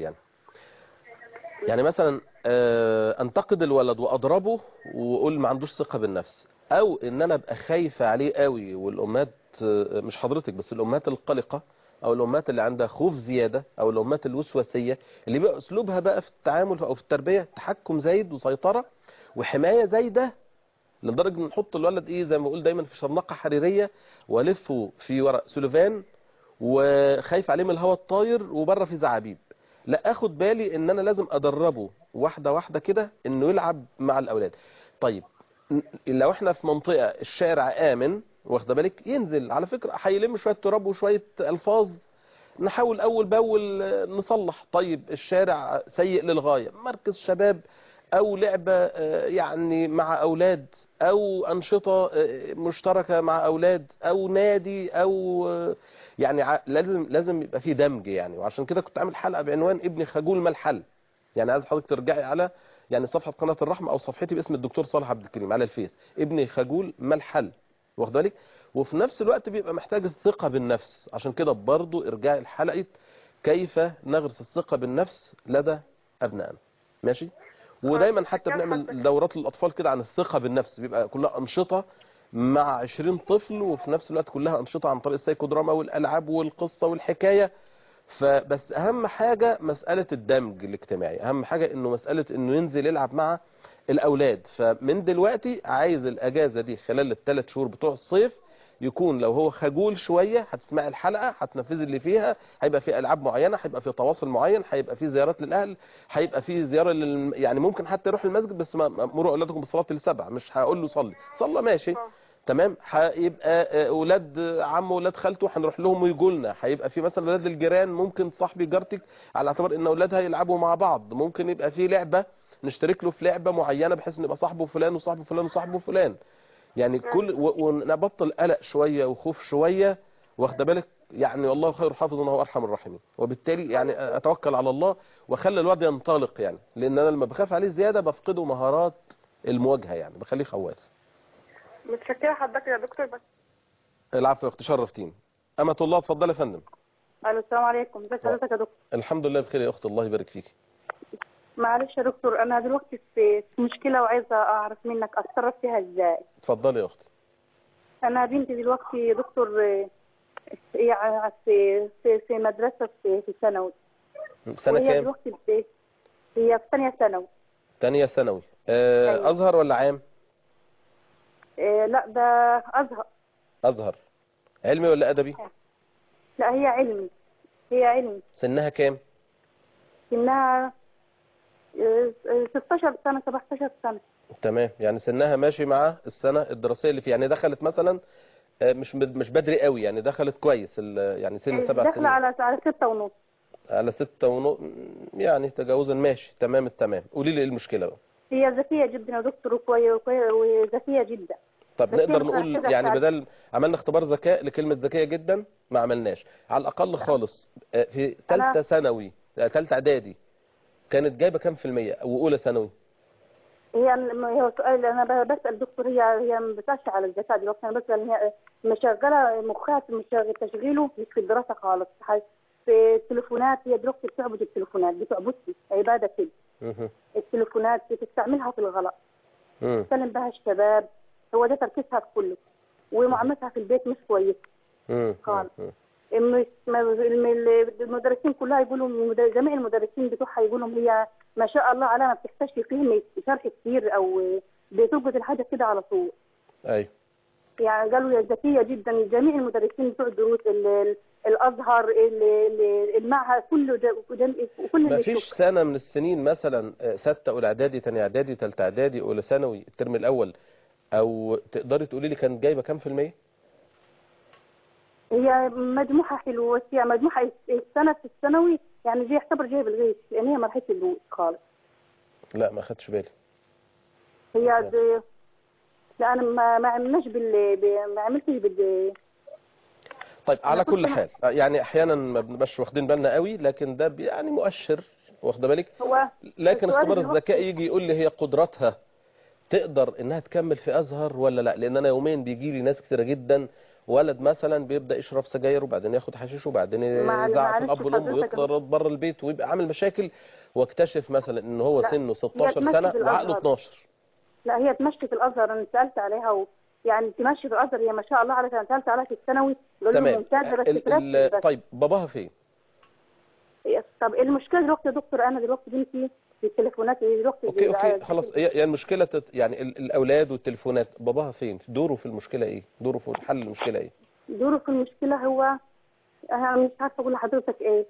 يعني مثلا انتقد الولد واضربه واقول ما عندوش ثقة بالنفس، او ان انا ابقى خايفة عليه قوي. والامهات مش حضرتك بس، الامهات القلقة او الامهات اللي عندها خوف زيادة او الامهات الوسواسية اللي بقى اسلوبها بقى في التعامل او في التربية تحكم زايد وسيطرة وحماية زايدة، لدرجة ان نحط الولد ايه زي ما بقول دايما في شرنقة حريرية والفه في ورق سلوفان وخايف عليه من الهواء الطاير وبره في زعابيب. لا اخد بالي ان انا لازم ادربه واحده واحده كده انه يلعب مع الاولاد. طيب لو احنا في منطقه الشارع امن واخده بالك، ينزل على فكره هيلم شويه تراب وشويه الفاظ، نحاول اول باول نصلح. طيب الشارع سيء للغايه، مركز شباب او لعبه يعني مع اولاد او انشطه مشتركه مع اولاد او نادي او يعني لازم يبقى فيه دمج يعني. وعشان كده كنت عامل حلقه بعنوان ابني خجول ما الحل. يعني عايز حضرتك ترجعي على يعني صفحه قناه الرحمه او صفحتي باسم الدكتور صالح عبد الكريم على الفيس، ابني خجول ما الحل، واخد بالك؟ وفي نفس الوقت بيبقى محتاج الثقه بالنفس. عشان كده برضو ارجعي لحلقه كيف نغرس الثقه بالنفس لدى ابنائنا. ماشي؟ خلاص ودايما حتى متشكره بنعمل لحضرتك. دورات للاطفال كده عن الثقه بالنفس، بيبقى كلها انشطه مع 20 طفل وفي نفس الوقت كلها أنشطة عن طريق السايكودراما والألعاب والقصة والحكاية. فبس أهم حاجة مسألة الدمج الاجتماعي، أهم حاجة إنه مسألة إنه ينزل يلعب مع الأولاد. فمن دلوقتي عايز الأجازة دي خلال ال3 شهور بتوع الصيف يكون لو هو خجول شوية هتسمع الحلقة هتنفذ اللي فيها، هيبقى في ألعاب معينة، هيبقى في تواصل معين، هيبقى في زيارات للأهل، هيبقى في زيارة يعني ممكن حتى يروح المسجد بس مروا أولادكم بالصلاة ل7، مش هقول له صلى ماشي اه تمام. هيبقى اولاد عم واولاد خالته هنروح لهم ويجوا لنا، هيبقى في مثلا اولاد الجيران، ممكن صاحبي جارتك على اعتبار ان اولادها يلعبوا مع بعض، ممكن يبقى في لعبه نشترك له في لعبه معينه بحيث ان يبقى صاحبه فلان وصاحبه فلان وصاحبه فلان. يعني كل ونبطل قلق شويه وخوف شويه، واخده بالك؟ يعني والله خير حافظ وهو ارحم الراحمين. وبالتالي يعني اتوكل على الله واخلي الواد ينطلق، يعني لان انا لما بخاف عليه زياده بفقده مهارات المواجهه، يعني بخليه خواف. متشكره حضرتك يا دكتور. بس العفو يا اختي، شرفتيني. أمة الله اتفضلي يا فندم. الو السلام عليكم، ازي و- حضرتك يا دكتور؟ الحمد لله بخير يا اخت، الله يبارك فيك. معلش يا دكتور، انا دلوقتي في مشكله وعايزه اعرف منك اتصرف فيها ازاي. اتفضلي يا اختي. انا بنتي دلوقتي يا دكتور في مدرسه في ثانوي، سنة وهي كام؟ دلوقتي هي في ثانيه ثانوي. تانية ثانوي. ايوه. ازهر ولا عام؟ لا ده ازهر. ازهر. علمي ولا ادبي؟ لا هي علمي، هي علمي. سنها كام؟ سنها 16 سنة 17 سنة. تمام، يعني سنها ماشي مع السنة الدراسية اللي فيها، يعني دخلت مثلا مش بدري قوي، يعني دخلت كويس يعني سن 7 داخلة سنين. على 6 ونص. على 6 ونص، يعني تجاوزا ماشي. تمام التمام، قولي لي ايه المشكلة بقى. هي ذكية جدا يا دكتور، وذكية جدا. طب بس هي نقدر نقول متركزة في يعني تعليم. بدل عملنا اختبار ذكاء لكلمة ذكية جدا ما عملناش، على الأقل خالص في أنا ثالثة ثانوي، ثالثة إعدادي كانت جايبة كام في المية، وأولى ثانوي؟ هو سؤال أنا بسأل دكتور، هي ما بتسألش على الذكاء دلوقتي، أنا بسأل هي مشغلة مخها تشغيله مش في الدراسة خالص، في التليفونات. هي دلوقتي بتعبد التليفونات، بتعبدها عبادة كده. مهم. التليفونات بتستعملها في الغلط، مم. تسلم بها الشباب. هو ده تركيزها في كله، ومعاملتها في البيت مش كويسة مم. خالص. مم. المدرسين كلها يقولوا، جميع المدرسين بتوعها يقولوا هي ما شاء الله عليها، ما بتحتاجش فهم شرح كتير او بتوجد الحاجه كده على طول. أيوه. يعني قالوا يا ذكيه جدا. جميع المدرسين بتوع دروس الازهر، المعهد كله، كل ما اللي فيش يشوف. سنة من السنين مثلا ستة أولى إعدادي، تاني إعدادي، تالتة إعدادي، أولى ثانوي، الترم الأول، أو تقدري تقولي لي كانت جايبة كام في المية؟ هي مجموعه حلوه، بس هي مجموعه السنه في الثانوي يعني جاي يعتبر جايب الغيث، لان هي ما راحتش دروس خالص. لا ما خدش بالي. هي بس لا انا ما عملناش ما عملتش طيب، انا على كنت كل حال يعني احيانا ما بنبقاش واخدين بالنا قوي، لكن ده يعني مؤشر، واخده بالك. هو لكن سؤالي اختبار الذكاء دلوقتي. يجي يقول لي هي قدراتها تقدر انها تكمل في ازهر ولا لا، لان انا يومين بيجي لي ناس كتيره جدا، ولد مثلا بيبدا يشرب سجاير وبعدين ياخد حشيش وبعدين يزعق في معلش الاب والام حضرتك يا ويطلع دكتور. بره البيت ويبقى عامل مشاكل، واكتشف مثلا ان هو لا سنه هي 16 تمشي سنه في وعقله الازهر. 12. لا هي تمشي في الازهر، انا سالت عليها يعني تمشي في الازهر، هي ما شاء الله عليها. انا سالت عليها في الثانوي قالوا لي تمام. ممتازه بس تركز بس. طيب باباها فين؟ طب المشكله دلوقتي يا دكتور، انا دلوقتي بنتي في التليفونات دلوقتي اوكي اوكي خلاص، هي المشكله يعني الاولاد والتليفونات، باباها فين؟ دوره في المشكله ايه؟ دوره في حل المشكله ايه؟ دوره في المشكله هو، انا مش عارفه اقول لحضرتك ايه.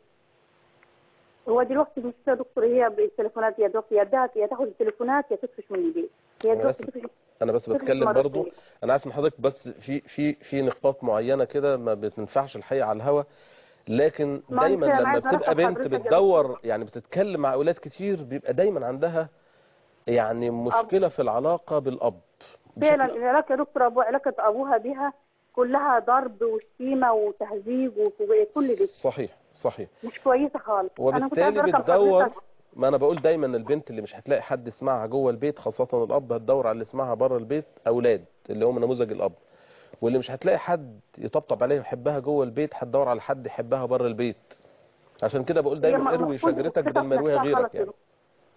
هو دلوقتي المشكله يا دكتور هي بالتليفونات، يا دكتور يا تاخد التليفونات يا تطفش من البيت. هي انا بس دلوقتي تطفش انا بس تطفش بتكلم برضو، مرتين. انا عارف ان حضرتك بس في نقاط معينه كده ما بتنفعش الحقيقه على الهوا، لكن ما دايما انا لما عايزه بتبقى ارشح بنت حضرتك يا دكتور. بتدور يعني بتتكلم مع اولاد كتير، بيبقى دايما عندها يعني أب... مشكله في العلاقه بالاب فعلا بشكل. العلاقه يا دكتور، علاقه ابوها بها كلها ضرب وشتيمه وتهذيب وكل ده صحيح صحيح. مش كويسه خالص. انا كنت وبالتالي عايزه رقم بتدور، حضرتك. ما انا بقول دايما البنت اللي مش هتلاقي حد يسمعها جوه البيت، خاصة الاب، هتدور على اللي يسمعها بره البيت، اولاد اللي هم نموذج الاب. واللي مش هتلاقي حد يطبطب عليها ويحبها جوه البيت، هتدور على حد يحبها بره البيت. عشان كده بقول هي دايما اروي مفقود شجرتك بدل الثقه في ما يرويها نفسها خالص غيرك يا يعني. دكتور.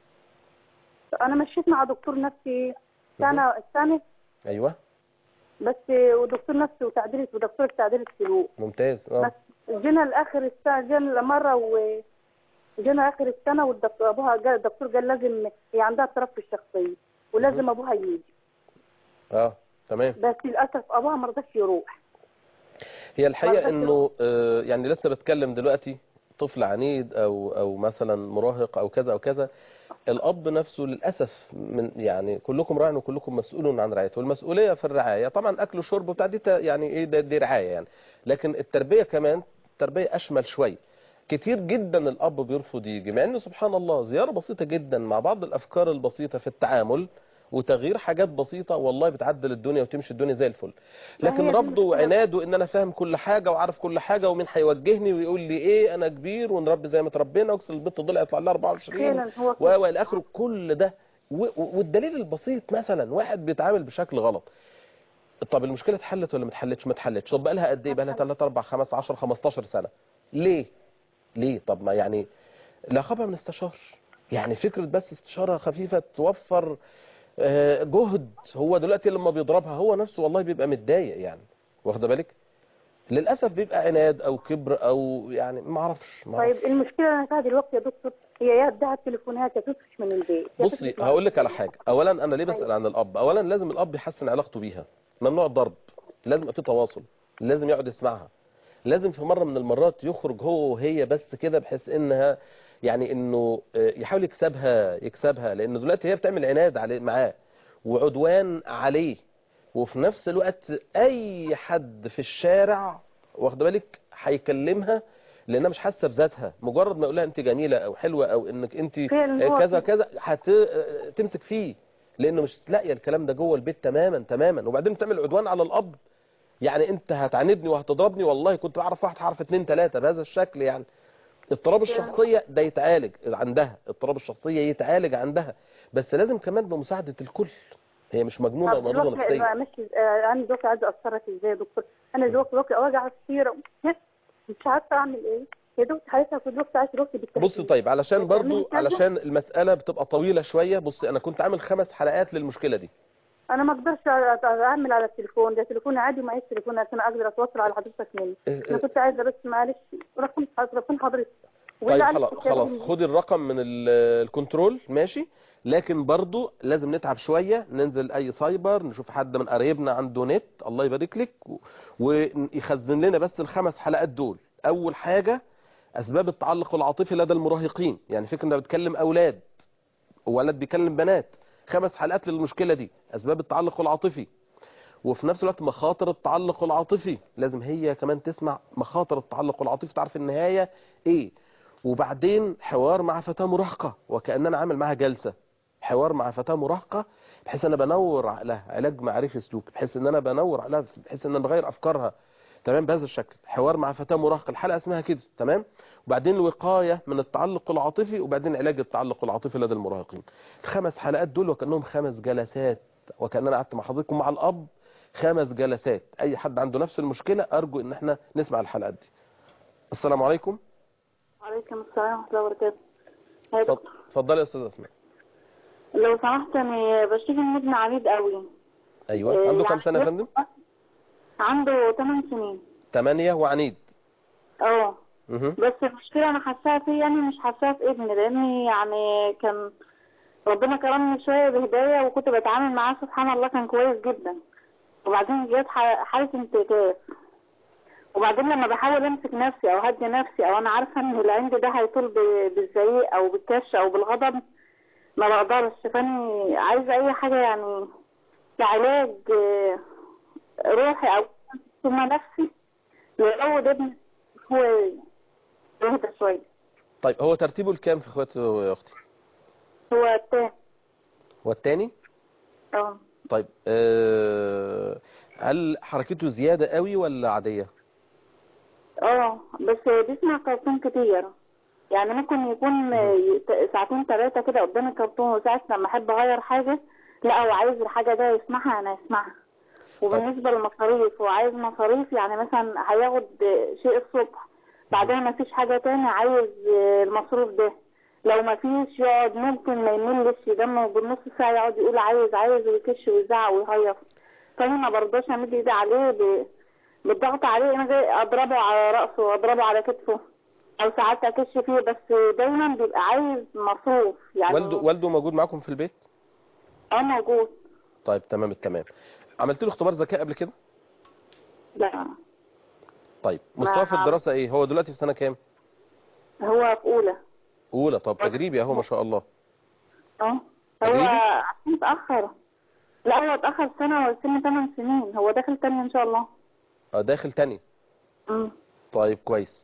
انا مشيت مع دكتور نفسي مه. سنه ايوه. بس، ودكتور نفسي ودكتور تعديل السلوك. ممتاز. بس جينا لاخر السنه، جينا مره جينا اخر السنه والدكتور ابوها قال، الدكتور قال لازم هي عندها اضطراب في الشخصيه مه. ولازم ابوها يجي. تمام. بس للاسف ابوها ما رضاش يروح. هي ما الحقيقة رضاش يروح. انه يعني لسه بتكلم دلوقتي طفل عنيد او مثلا مراهق او كذا او كذا، الاب نفسه للاسف من يعني كلكم راع وكلكم مسؤول عن رعايته، والمسؤوليه في الرعايه طبعا اكل وشرب وبتاع دي يعني ايه، دي رعايه يعني، لكن التربيه كمان تربيه اشمل شويه. كتير جدا الاب بيرفض يجي، مع ان سبحان الله زياره بسيطه جدا مع بعض الافكار البسيطه في التعامل وتغيير حاجات بسيطه والله بتعدل الدنيا وتمشي الدنيا زي الفل. ما لكن هي دي رفضه المشكله. وعناد وان انا فاهم كل حاجه وعارف كل حاجه ومين هيوجهني ويقول لي ايه، انا كبير ونربي زي ما تربينا، واكسر البيت ضلع يطلع لها 24 فعلا هو كده. والى اخره كل ده. والدليل البسيط مثلا واحد بيتعامل بشكل غلط، طب المشكله اتحلت ولا ما اتحلتش؟ ما اتحلتش. طب بقى لها قد ايه؟ بقى لها 3 4 5 10 15 سنه. ليه؟ ليه؟ طب ما يعني لا خبر من استشار، يعني فكره بس استشاره خفيفه توفر جهد. هو دلوقتي لما بيضربها هو نفسه والله بيبقى متضايق يعني، واخده بالك. للاسف بيبقى عناد او كبر او يعني ما اعرفش طيب المشكله اللي انا فيها دلوقتي يا دكتور، هي يا ادها التليفونات يا تفرش من البيت يا بصي تفرش هقول لك على مرتين. حاجه، اولا انا ليه طيب بسال عن الاب؟ اولا لازم الاب يحسن علاقته بيها، ممنوع الضرب، لازم يبقى في تواصل، لازم يقعد يسمعها، لازم في مره من المرات يخرج هو وهي بس كده، بحيث انها يعني انه يحاول يكسبها، لان دلوقتي هي بتعمل عناد عليه معاه وعدوان عليه، وفي نفس الوقت اي حد في الشارع واخد بالك هيكلمها لانها مش حاسه بذاتها، مجرد ما يقول لها انت جميله او حلوه او انك انت فعلا هو كذا كذا هتمسك فيه، لانه مش لاقيه الكلام ده جوه البيت تماما تماما. وبعدين بتعمل عدوان على الاب، يعني انت هتعاندني وهتضربني، والله كنت اعرف واحد هعرف اتنين تلاته بهذا الشكل يعني. اضطراب الشخصيه ده يتعالج عندها، اضطراب الشخصيه يتعالج عندها، بس لازم كمان بمساعده الكل، هي مش مجنونه طب ومريضه دلوقتي نفسيا. مش انا دلوقتي عايزه اتصرف ازاي يا دكتور؟ انا دلوقتي اوجع كتير، مش عارفه اعمل ايه يا دكتور. حضرتك دلوقتي عايزه دلوقتي بص بالتهديد طيب، علشان تعملي برضو كذا. علشان المساله بتبقى طويله شويه، بص انا كنت عامل 5 حلقات للمشكله دي. انا ما اقدرش اعمل على التليفون ده، تليفون عادي معيش تليفون عشان اقدر اتواصل على حضرتك منه. انا كنت عايزه بس معلش رقم حضرتك طيب ولا خلاص خدي الرقم من الكنترول ماشي، لكن برضو لازم نتعب شوية، ننزل اي سايبر نشوف حد من قرايبنا عنده نت الله يبارك لك ويخزن لنا بس ال5 حلقات دول. اول حاجة اسباب التعلق العاطفي لدى المراهقين، يعني فكرة انها بتكلم اولاد وولد بيكلم بنات، 5 حلقات للمشكلة دي، اسباب التعلق العاطفي. وفي نفس الوقت مخاطر التعلق العاطفي، لازم هي كمان تسمع مخاطر التعلق العاطفي تعرف النهاية ايه. وبعدين حوار مع فتاة مراهقة، وكأننا عامل معها جلسة حوار مع فتاة مراهقة، بحيث ان انا بنور عقلها، علاج معرفي سلوك، بحيث ان انا بنور عقلها، بحيث ان انا بغير افكارها تمام بهذا الشكل. حوار مع فتاة مراهقة، الحلقة اسمها كده تمام. وبعدين الوقاية من التعلق العاطفي، وبعدين علاج التعلق العاطفي لدى المراهقين. ال5 حلقات دول وكأنهم 5 جلسات، وكأننا قعدت مع حضرتكم مع الأب 5 جلسات. اي حد عنده نفس المشكلة ارجو ان احنا نسمع الحلقات دي. السلام عليكم. وعليكم السلام ورحمه الله وبركاته. يا دكتور اتفضلي يا استاذه اسماء. لو سمحت انا بشتكي من ابن عنيد قوي. ايوه عنده كام سنه يا فندم؟ عنده 8 سنين. 8 وعنيد. اه بس المشكله انا حاساها فيه، يعني مش حاساها في ابني، لاني يعني كان ربنا كرمني شويه بهدايه وكنت بتعامل معاه سبحان الله كان كويس جدا. وبعدين جت حاله انتكاس، وبعدين لما بحاول امسك نفسي او هدي نفسي او انا عارفه ان العند ده هيطول بالزعيق او بالكش او بالغضب ما بقدرش، فاني عايزه اي حاجه يعني لعلاج روحي او ثم نفسي يعود ابني هو يهدى شويه. طيب هو ترتيبه الكام في اخواته يا اختي؟ هو التاني. هو التاني؟ طيب هل حركته زياده قوي ولا عاديه؟ بس بيسمع كرتون كتير، يعني ممكن يكون 2 3 ساعات كده قدام الكرتون، وساعات لما احب اغير حاجه لا هو عايز الحاجه ده يسمعها انا اسمعها. وبالنسبه للمصاريف هو عايز مصاريف، يعني مثلا هياخد شيء الصبح بعدين ما فيش حاجه تاني عايز المصروف ده، لو ما فيش يقعد ممكن ما يملش يدمه بالنص ساعه يقعد يقول عايز ويكش ويزعق ويهيص. فانا ما برضاش امد ايدي عليه بالضغط عليه، انا جاي اضربه على راسه واضربه على كتفه او ساعات اكش فيه، بس دايما بيبقى عايز مصروف يعني. والده موجود معاكم في البيت؟ موجود. طيب تمام التمام. عملت له اختبار ذكاء قبل كده؟ لا. طيب مستواه في الدراسه ايه؟ هو دلوقتي في سنه كام؟ هو في اولى. طب تجريبي اهو ما شاء الله. هو تجريبي؟ متاخر. لا هو اتاخر سنه وسن 8 سنين، هو داخل تاني ان شاء الله. داخل تاني. طيب كويس.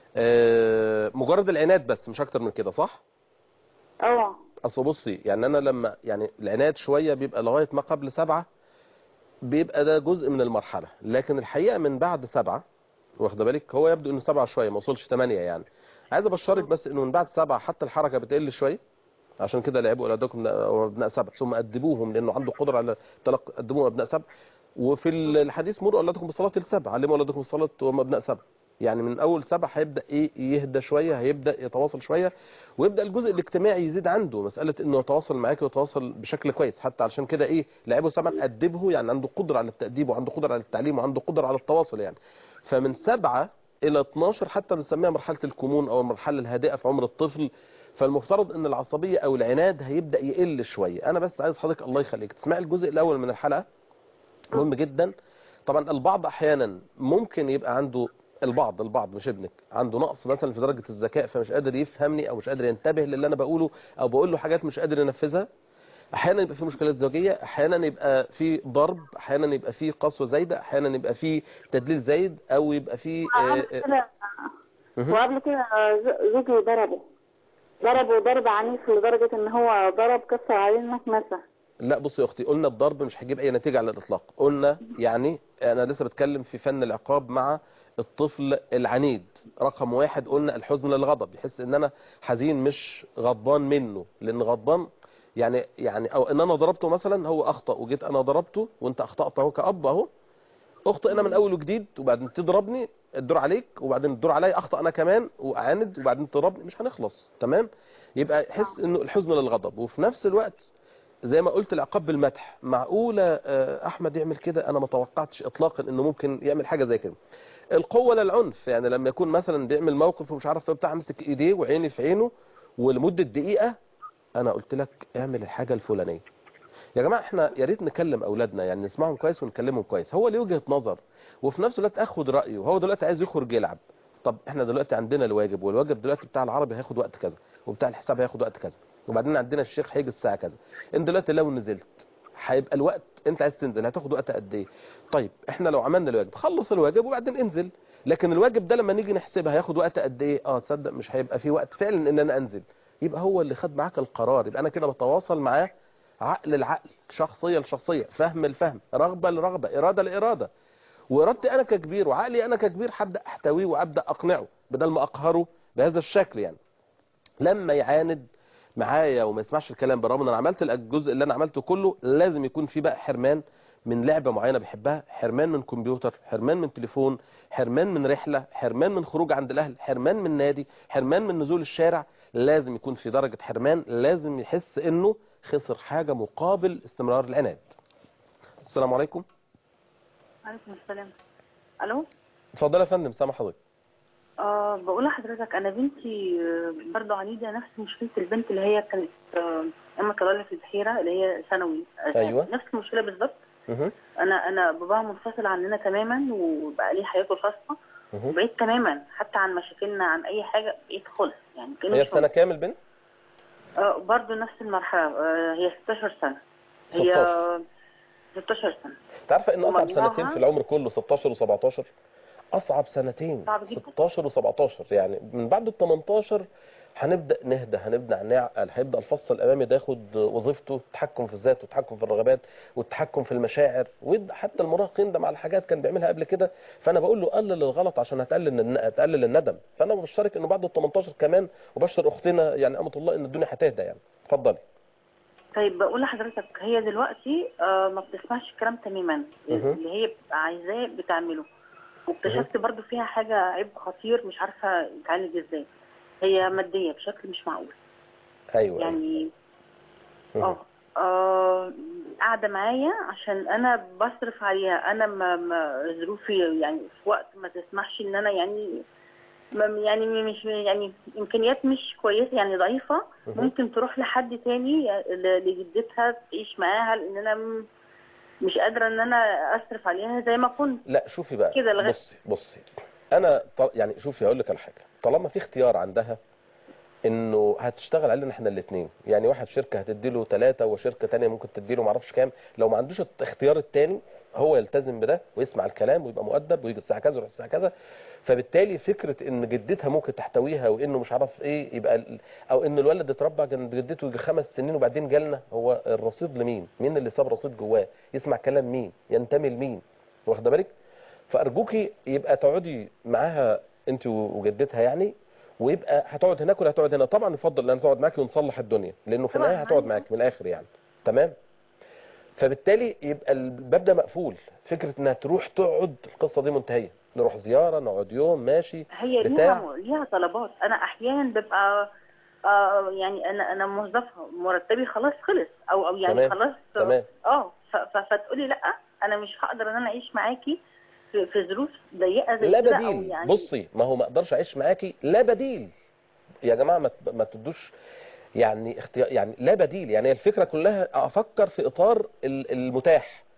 مجرد العناد بس مش اكتر من كده صح؟ اصل بصي يعني انا لما يعني العناد شويه بيبقى لغايه ما قبل 7 بيبقى ده جزء من المرحله، لكن الحقيقه من بعد 7 واخده بالك هو يبدو انه 7 شويه ما وصلش 8 يعني. عايز ابشرك بس انه من بعد 7 حتى الحركه بتقل شويه، عشان كده لعبوا اولادكم وابناء 7 ثم ادبوهم لانه عنده قدره على تلقي قدموهم ابناء 7. وفي الحديث مروا اولادكم بالصلاه ل7، علموا اولادكم الصلاه وهم ابناء 7. يعني من اول 7 هيبدا يهدى شويه، هيبدا يتواصل شويه، ويبدا الجزء الاجتماعي يزيد عنده، مساله انه يتواصل معاك ويتواصل بشكل كويس. حتى علشان كده لعبوا 7 ادبه، يعني عنده قدره على التاديب وعنده قدره على التعليم وعنده قدره على التواصل يعني. فمن 7 الى 12 حتى بنسميها مرحله الكمون او المرحله الهادئه في عمر الطفل، فالمفترض ان العصبيه او العناد هيبدا يقل شويه. انا بس عايز حضرتك الله يخليك تسمعي الجزء الاول من الحلقه، مهم جدا. طبعا البعض احيانا ممكن يبقى عنده البعض مش ابنك عنده نقص مثلا في درجة الذكاء، فمش قادر يفهمني او مش قادر ينتبه للي انا بقوله، او بقول له حاجات مش قادر ينفذها. احيانا يبقى في مشكلات زوجيه، احيانا يبقى في ضرب، احيانا يبقى في قسوه زايده، احيانا يبقى في تدليل زايد، او يبقى في وقبل كده مهم. وقبل كده زوجي ضربه ضرب عنيف لدرجة ان هو ضرب كسر عليه المكنسة. لا بصي يا اختي، قلنا الضرب مش هيجيب اي نتيجه على الاطلاق. قلنا يعني انا لسه بتكلم في فن العقاب مع الطفل العنيد. رقم واحد قلنا الحزن للغضب، يحس ان انا حزين مش غضبان منه، لان غضبان يعني او ان انا ضربته مثلا، هو اخطا وجيت انا ضربته وانت اخطات اهو كأب اهو، اخطئنا من اول وجديد، وبعدين تضربني الدور عليك، وبعدين الدور عليا اخطا انا كمان واعاند، وبعدين تضربني، مش هنخلص. تمام؟ يبقى حس انه الحزن للغضب، وفي نفس الوقت زي ما قلت العقاب بالمدح. معقوله احمد يعمل كده؟ انا ما توقعتش اطلاقا انه ممكن يعمل حاجه زي كده. القوه للعنف، يعني لما يكون مثلا بيعمل موقف ومش عارف بتاع، امسك ايديه وعيني في عينه ولمده دقيقه، انا قلت لك اعمل الحاجه الفلانيه. يا جماعه احنا يا ريت نكلم اولادنا، يعني نسمعهم كويس ونكلمهم كويس. هو ليه وجهه نظر، وفي نفس الوقت اخد رايه. هو دلوقتي عايز يخرج يلعب، طب احنا دلوقتي عندنا الواجب، والواجب دلوقتي بتاع العربي هياخد وقت كذا، وبتاع الحساب هياخد وقت كذا، وبعدين عندنا الشيخ هيجي الساعه كذا. انت دلوقتي لو نزلت هيبقى الوقت، انت عايز تنزل هتاخد وقت قد ايه؟ طيب احنا لو عملنا الواجب، خلص الواجب وبعدين انزل. لكن الواجب ده لما نيجي نحسبها هياخد وقت قد ايه؟ تصدق مش هيبقى في وقت فعلا ان انا انزل. يبقى هو اللي خد معاك القرار، يبقى انا كده بتواصل معاه عقل العقل، شخصية لشخصية، فهم الفهم، رغبة لرغبة، إرادة لإرادة. وإرادتي أنا ككبير وعقلي أنا ككبير هبدأ أحتويه وأبدأ أقنعه بدل ما أقهره بهذا الشكل. يعني لما يعاند معايا وما يسمعش الكلام، بالرغم ان انا عملت الجزء اللي انا عملته كله، لازم يكون في بقى حرمان من لعبة معينة بيحبها، حرمان من كمبيوتر، حرمان من تليفون، حرمان من رحلة، حرمان من خروج عند الأهل، حرمان من نادي، حرمان من نزول الشارع. لازم يكون في درجة حرمان، لازم يحس انه خسر حاجة مقابل استمرار العناد. السلام عليكم. عليكم السلام. الو. اتفضل يا فندم، سامع حضرتك. بقول لحضرتك انا بنتي برضه عنيده، نفس مشكله البنت اللي هي كانت اما طلال في البحيره اللي هي ثانوي. ايوه نفس المشكله بالظبط. مه. انا باباها منفصل عننا تماما، وبقى ليه حياته الخاصه، وبعيد تماما حتى عن مشاكلنا عن اي حاجه، بعيد خالص يعني. هي في سنه كام البنت؟ برضه نفس المرحله. هي 16 سنه. هي 16 سنه. انت عارفه ان اصعب ومجموعها سنتين في العمر كله 16 و17؟ اصعب سنتين صعب جدا. 16 و17. يعني من بعد ال 18 هنبدا نهدى، هنبدا نعقل، هيبدا الفص الامامي ده ياخد وظيفته، التحكم في الذات والتحكم في الرغبات والتحكم في المشاعر. وحتى المراهق يندم على حاجات كان بيعملها قبل كده. فانا بقول له قلل الغلط عشان هتقلل الندم. فانا بشارك انه بعد ال 18 كمان، وبشر اختنا يعني امة الله ان الدنيا هتهدى. يعني اتفضلي. طيب بقول لحضرتك، هي دلوقتي ما بتسمعش الكلام تماما، اللي هي عايزاه بتعمله. واكتشفت برضو فيها حاجة عيب خطير مش عارفة تعالج ازاي. هي مادية بشكل مش معقول. ايوه يعني قاعدة معايا عشان انا بصرف عليها. انا ما ظروفي يعني في وقت ما تسمحش ان انا يعني يعني مش يعني امكانيات مش كويسه، يعني ضعيفه. ممكن تروح لحد تاني لجدتها تعيش معاها، لان انا مش قادره ان انا اصرف عليها زي ما كنت. لا شوفي بقى كده بصي انا يعني شوفي هقول لك على حاجه. طالما في اختيار عندها انه هتشتغل علينا احنا الاثنين، يعني واحد شركه هتدي له 3 وشركه ثانيه ممكن تدي له ما اعرفش كام، لو ما عندوش الاختيار الثاني هو يلتزم بده ويسمع الكلام ويبقى مؤدب ويجي الساعه كذا ويروح الساعه كذا. فبالتالي فكره ان جدتها ممكن تحتويها وانه مش عارف ايه يبقى او ان الولد اتربى عند جدته يجي 5 سنين وبعدين جالنا، هو الرصيد لمين؟ مين اللي ساب رصيد جواه؟ يسمع كلام مين؟ ينتمي لمين؟ واخده بالك؟ فارجوكي يبقى تقعدي معاها انت وجدتها يعني، ويبقى هتقعد هناك ولا هتقعد هنا. طبعا يفضل ان تقعد معاكي ونصلح الدنيا، لانه في النهايه هتقعد معاكي من الاخر يعني. تمام؟ فبالتالي يبقى الباب ده مقفول. فكره انها تروح تقعد، القصه دي منتهيه. نروح زياره، نقعد يوم ماشي هي بتاع. ليها طلبات. انا احيانا ببقى يعني انا موظفه، مرتبي خلاص خلص او يعني تمام. خلاص. تمام. فتقولي لا، انا مش هقدر ان انا اعيش معاكي في ظروف ضيقه زي لا كده، او بديل. يعني. بصي، ما هو ما اقدرش اعيش معاكي، لا بديل يا جماعه. ما تدوش يعني اختيار، يعني لا بديل. يعني الفكره كلها افكر في اطار المتاح.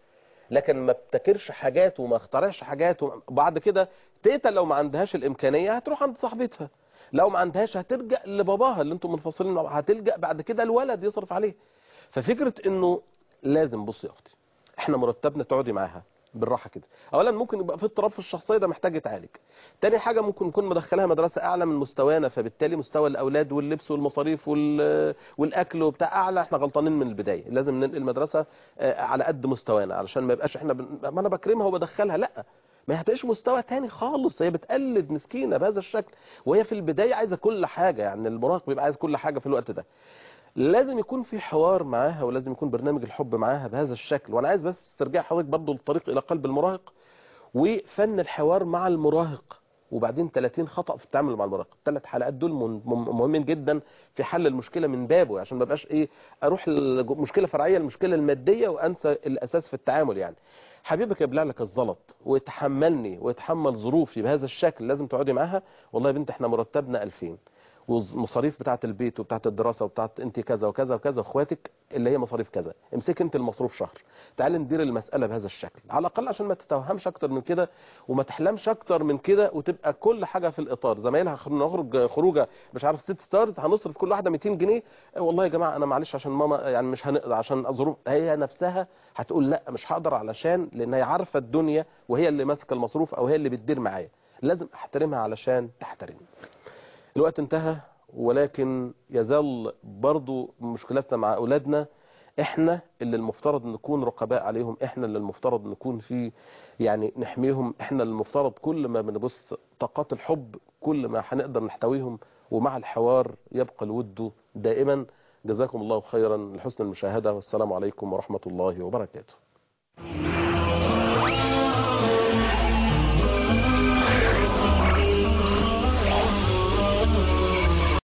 لكن ما ابتكرش حاجات وما اخترعش حاجات. وبعد كده تيتا لو ما عندهاش الامكانيه هتروح عند صاحبتها، لو ما عندهاش هتلجأ لباباها اللي انتم منفصلين، هتلجأ بعد كده الولد يصرف عليه. ففكره انه لازم، بصي يا اختي، احنا مرتبنا تقعدي معاها بالراحه كده. اولا ممكن يبقى في اضطراب في الشخصيه، ده محتاج يتعالج. تاني حاجه ممكن نكون مدخلها مدرسه اعلى من مستوانا، فبالتالي مستوى الاولاد واللبس والمصاريف والاكل وبتاع اعلى، احنا غلطانين من البدايه. لازم ننقل مدرسه على قد مستوانا، علشان ما يبقاش احنا ما انا بكرمها وبدخلها، لا، ما هي هتعيش مستوى تاني خالص. هي بتقلد مسكينه بهذا الشكل، وهي في البدايه عايزه كل حاجه. يعني المراهق بيبقى عايز كل حاجه في الوقت ده. لازم يكون في حوار معاها، ولازم يكون برنامج الحب معاها بهذا الشكل. وانا عايز بس ترجع حضرتك برضو للطريق الى قلب المراهق وفن الحوار مع المراهق، وبعدين 30 خطأ في التعامل مع المراهق. الثلاث حلقات دول مهمين جدا في حل المشكله من بابه، عشان ما بقاش اروح المشكله فرعيه المشكله الماديه وانسى الاساس في التعامل. يعني حبيبك يبلع لك الزلط ويتحملني ويتحمل ظروفي بهذا الشكل، لازم تقعدي معاها. والله يا بنت احنا مرتبنا 2000، والمصاريف بتاعه البيت وبتاعه الدراسه وبتاعه انت كذا وكذا وكذا، واخواتك اللي هي مصاريف كذا، امسك انت المصروف شهر. تعالي ندير المساله بهذا الشكل على الاقل، عشان ما تتوهمش اكتر من كده وما تحلمش اكتر من كده، وتبقى كل حاجه في الاطار. زمايلها نخرج خروجه مش عارف 6 ستارز، هنصرف كل واحده 200 جنيه. والله يا جماعه انا معلش عشان ماما يعني مش هنقدر عشان ظروف. هي نفسها هتقول لا مش هقدر، علشان لان هي عارفه الدنيا وهي اللي ماسكه المصروف او هي اللي بتدير معايا. لازم احترمها علشان تحترمني. الوقت انتهى، ولكن يزال برضو مشكلتنا مع أولادنا. احنا اللي المفترض نكون رقباء عليهم، احنا اللي المفترض نكون في يعني نحميهم، احنا اللي المفترض كل ما بنبص طاقات الحب كل ما هنقدر نحتويهم. ومع الحوار يبقى الود دائما. جزاكم الله خيرا لحسن المشاهدة، والسلام عليكم ورحمة الله وبركاته.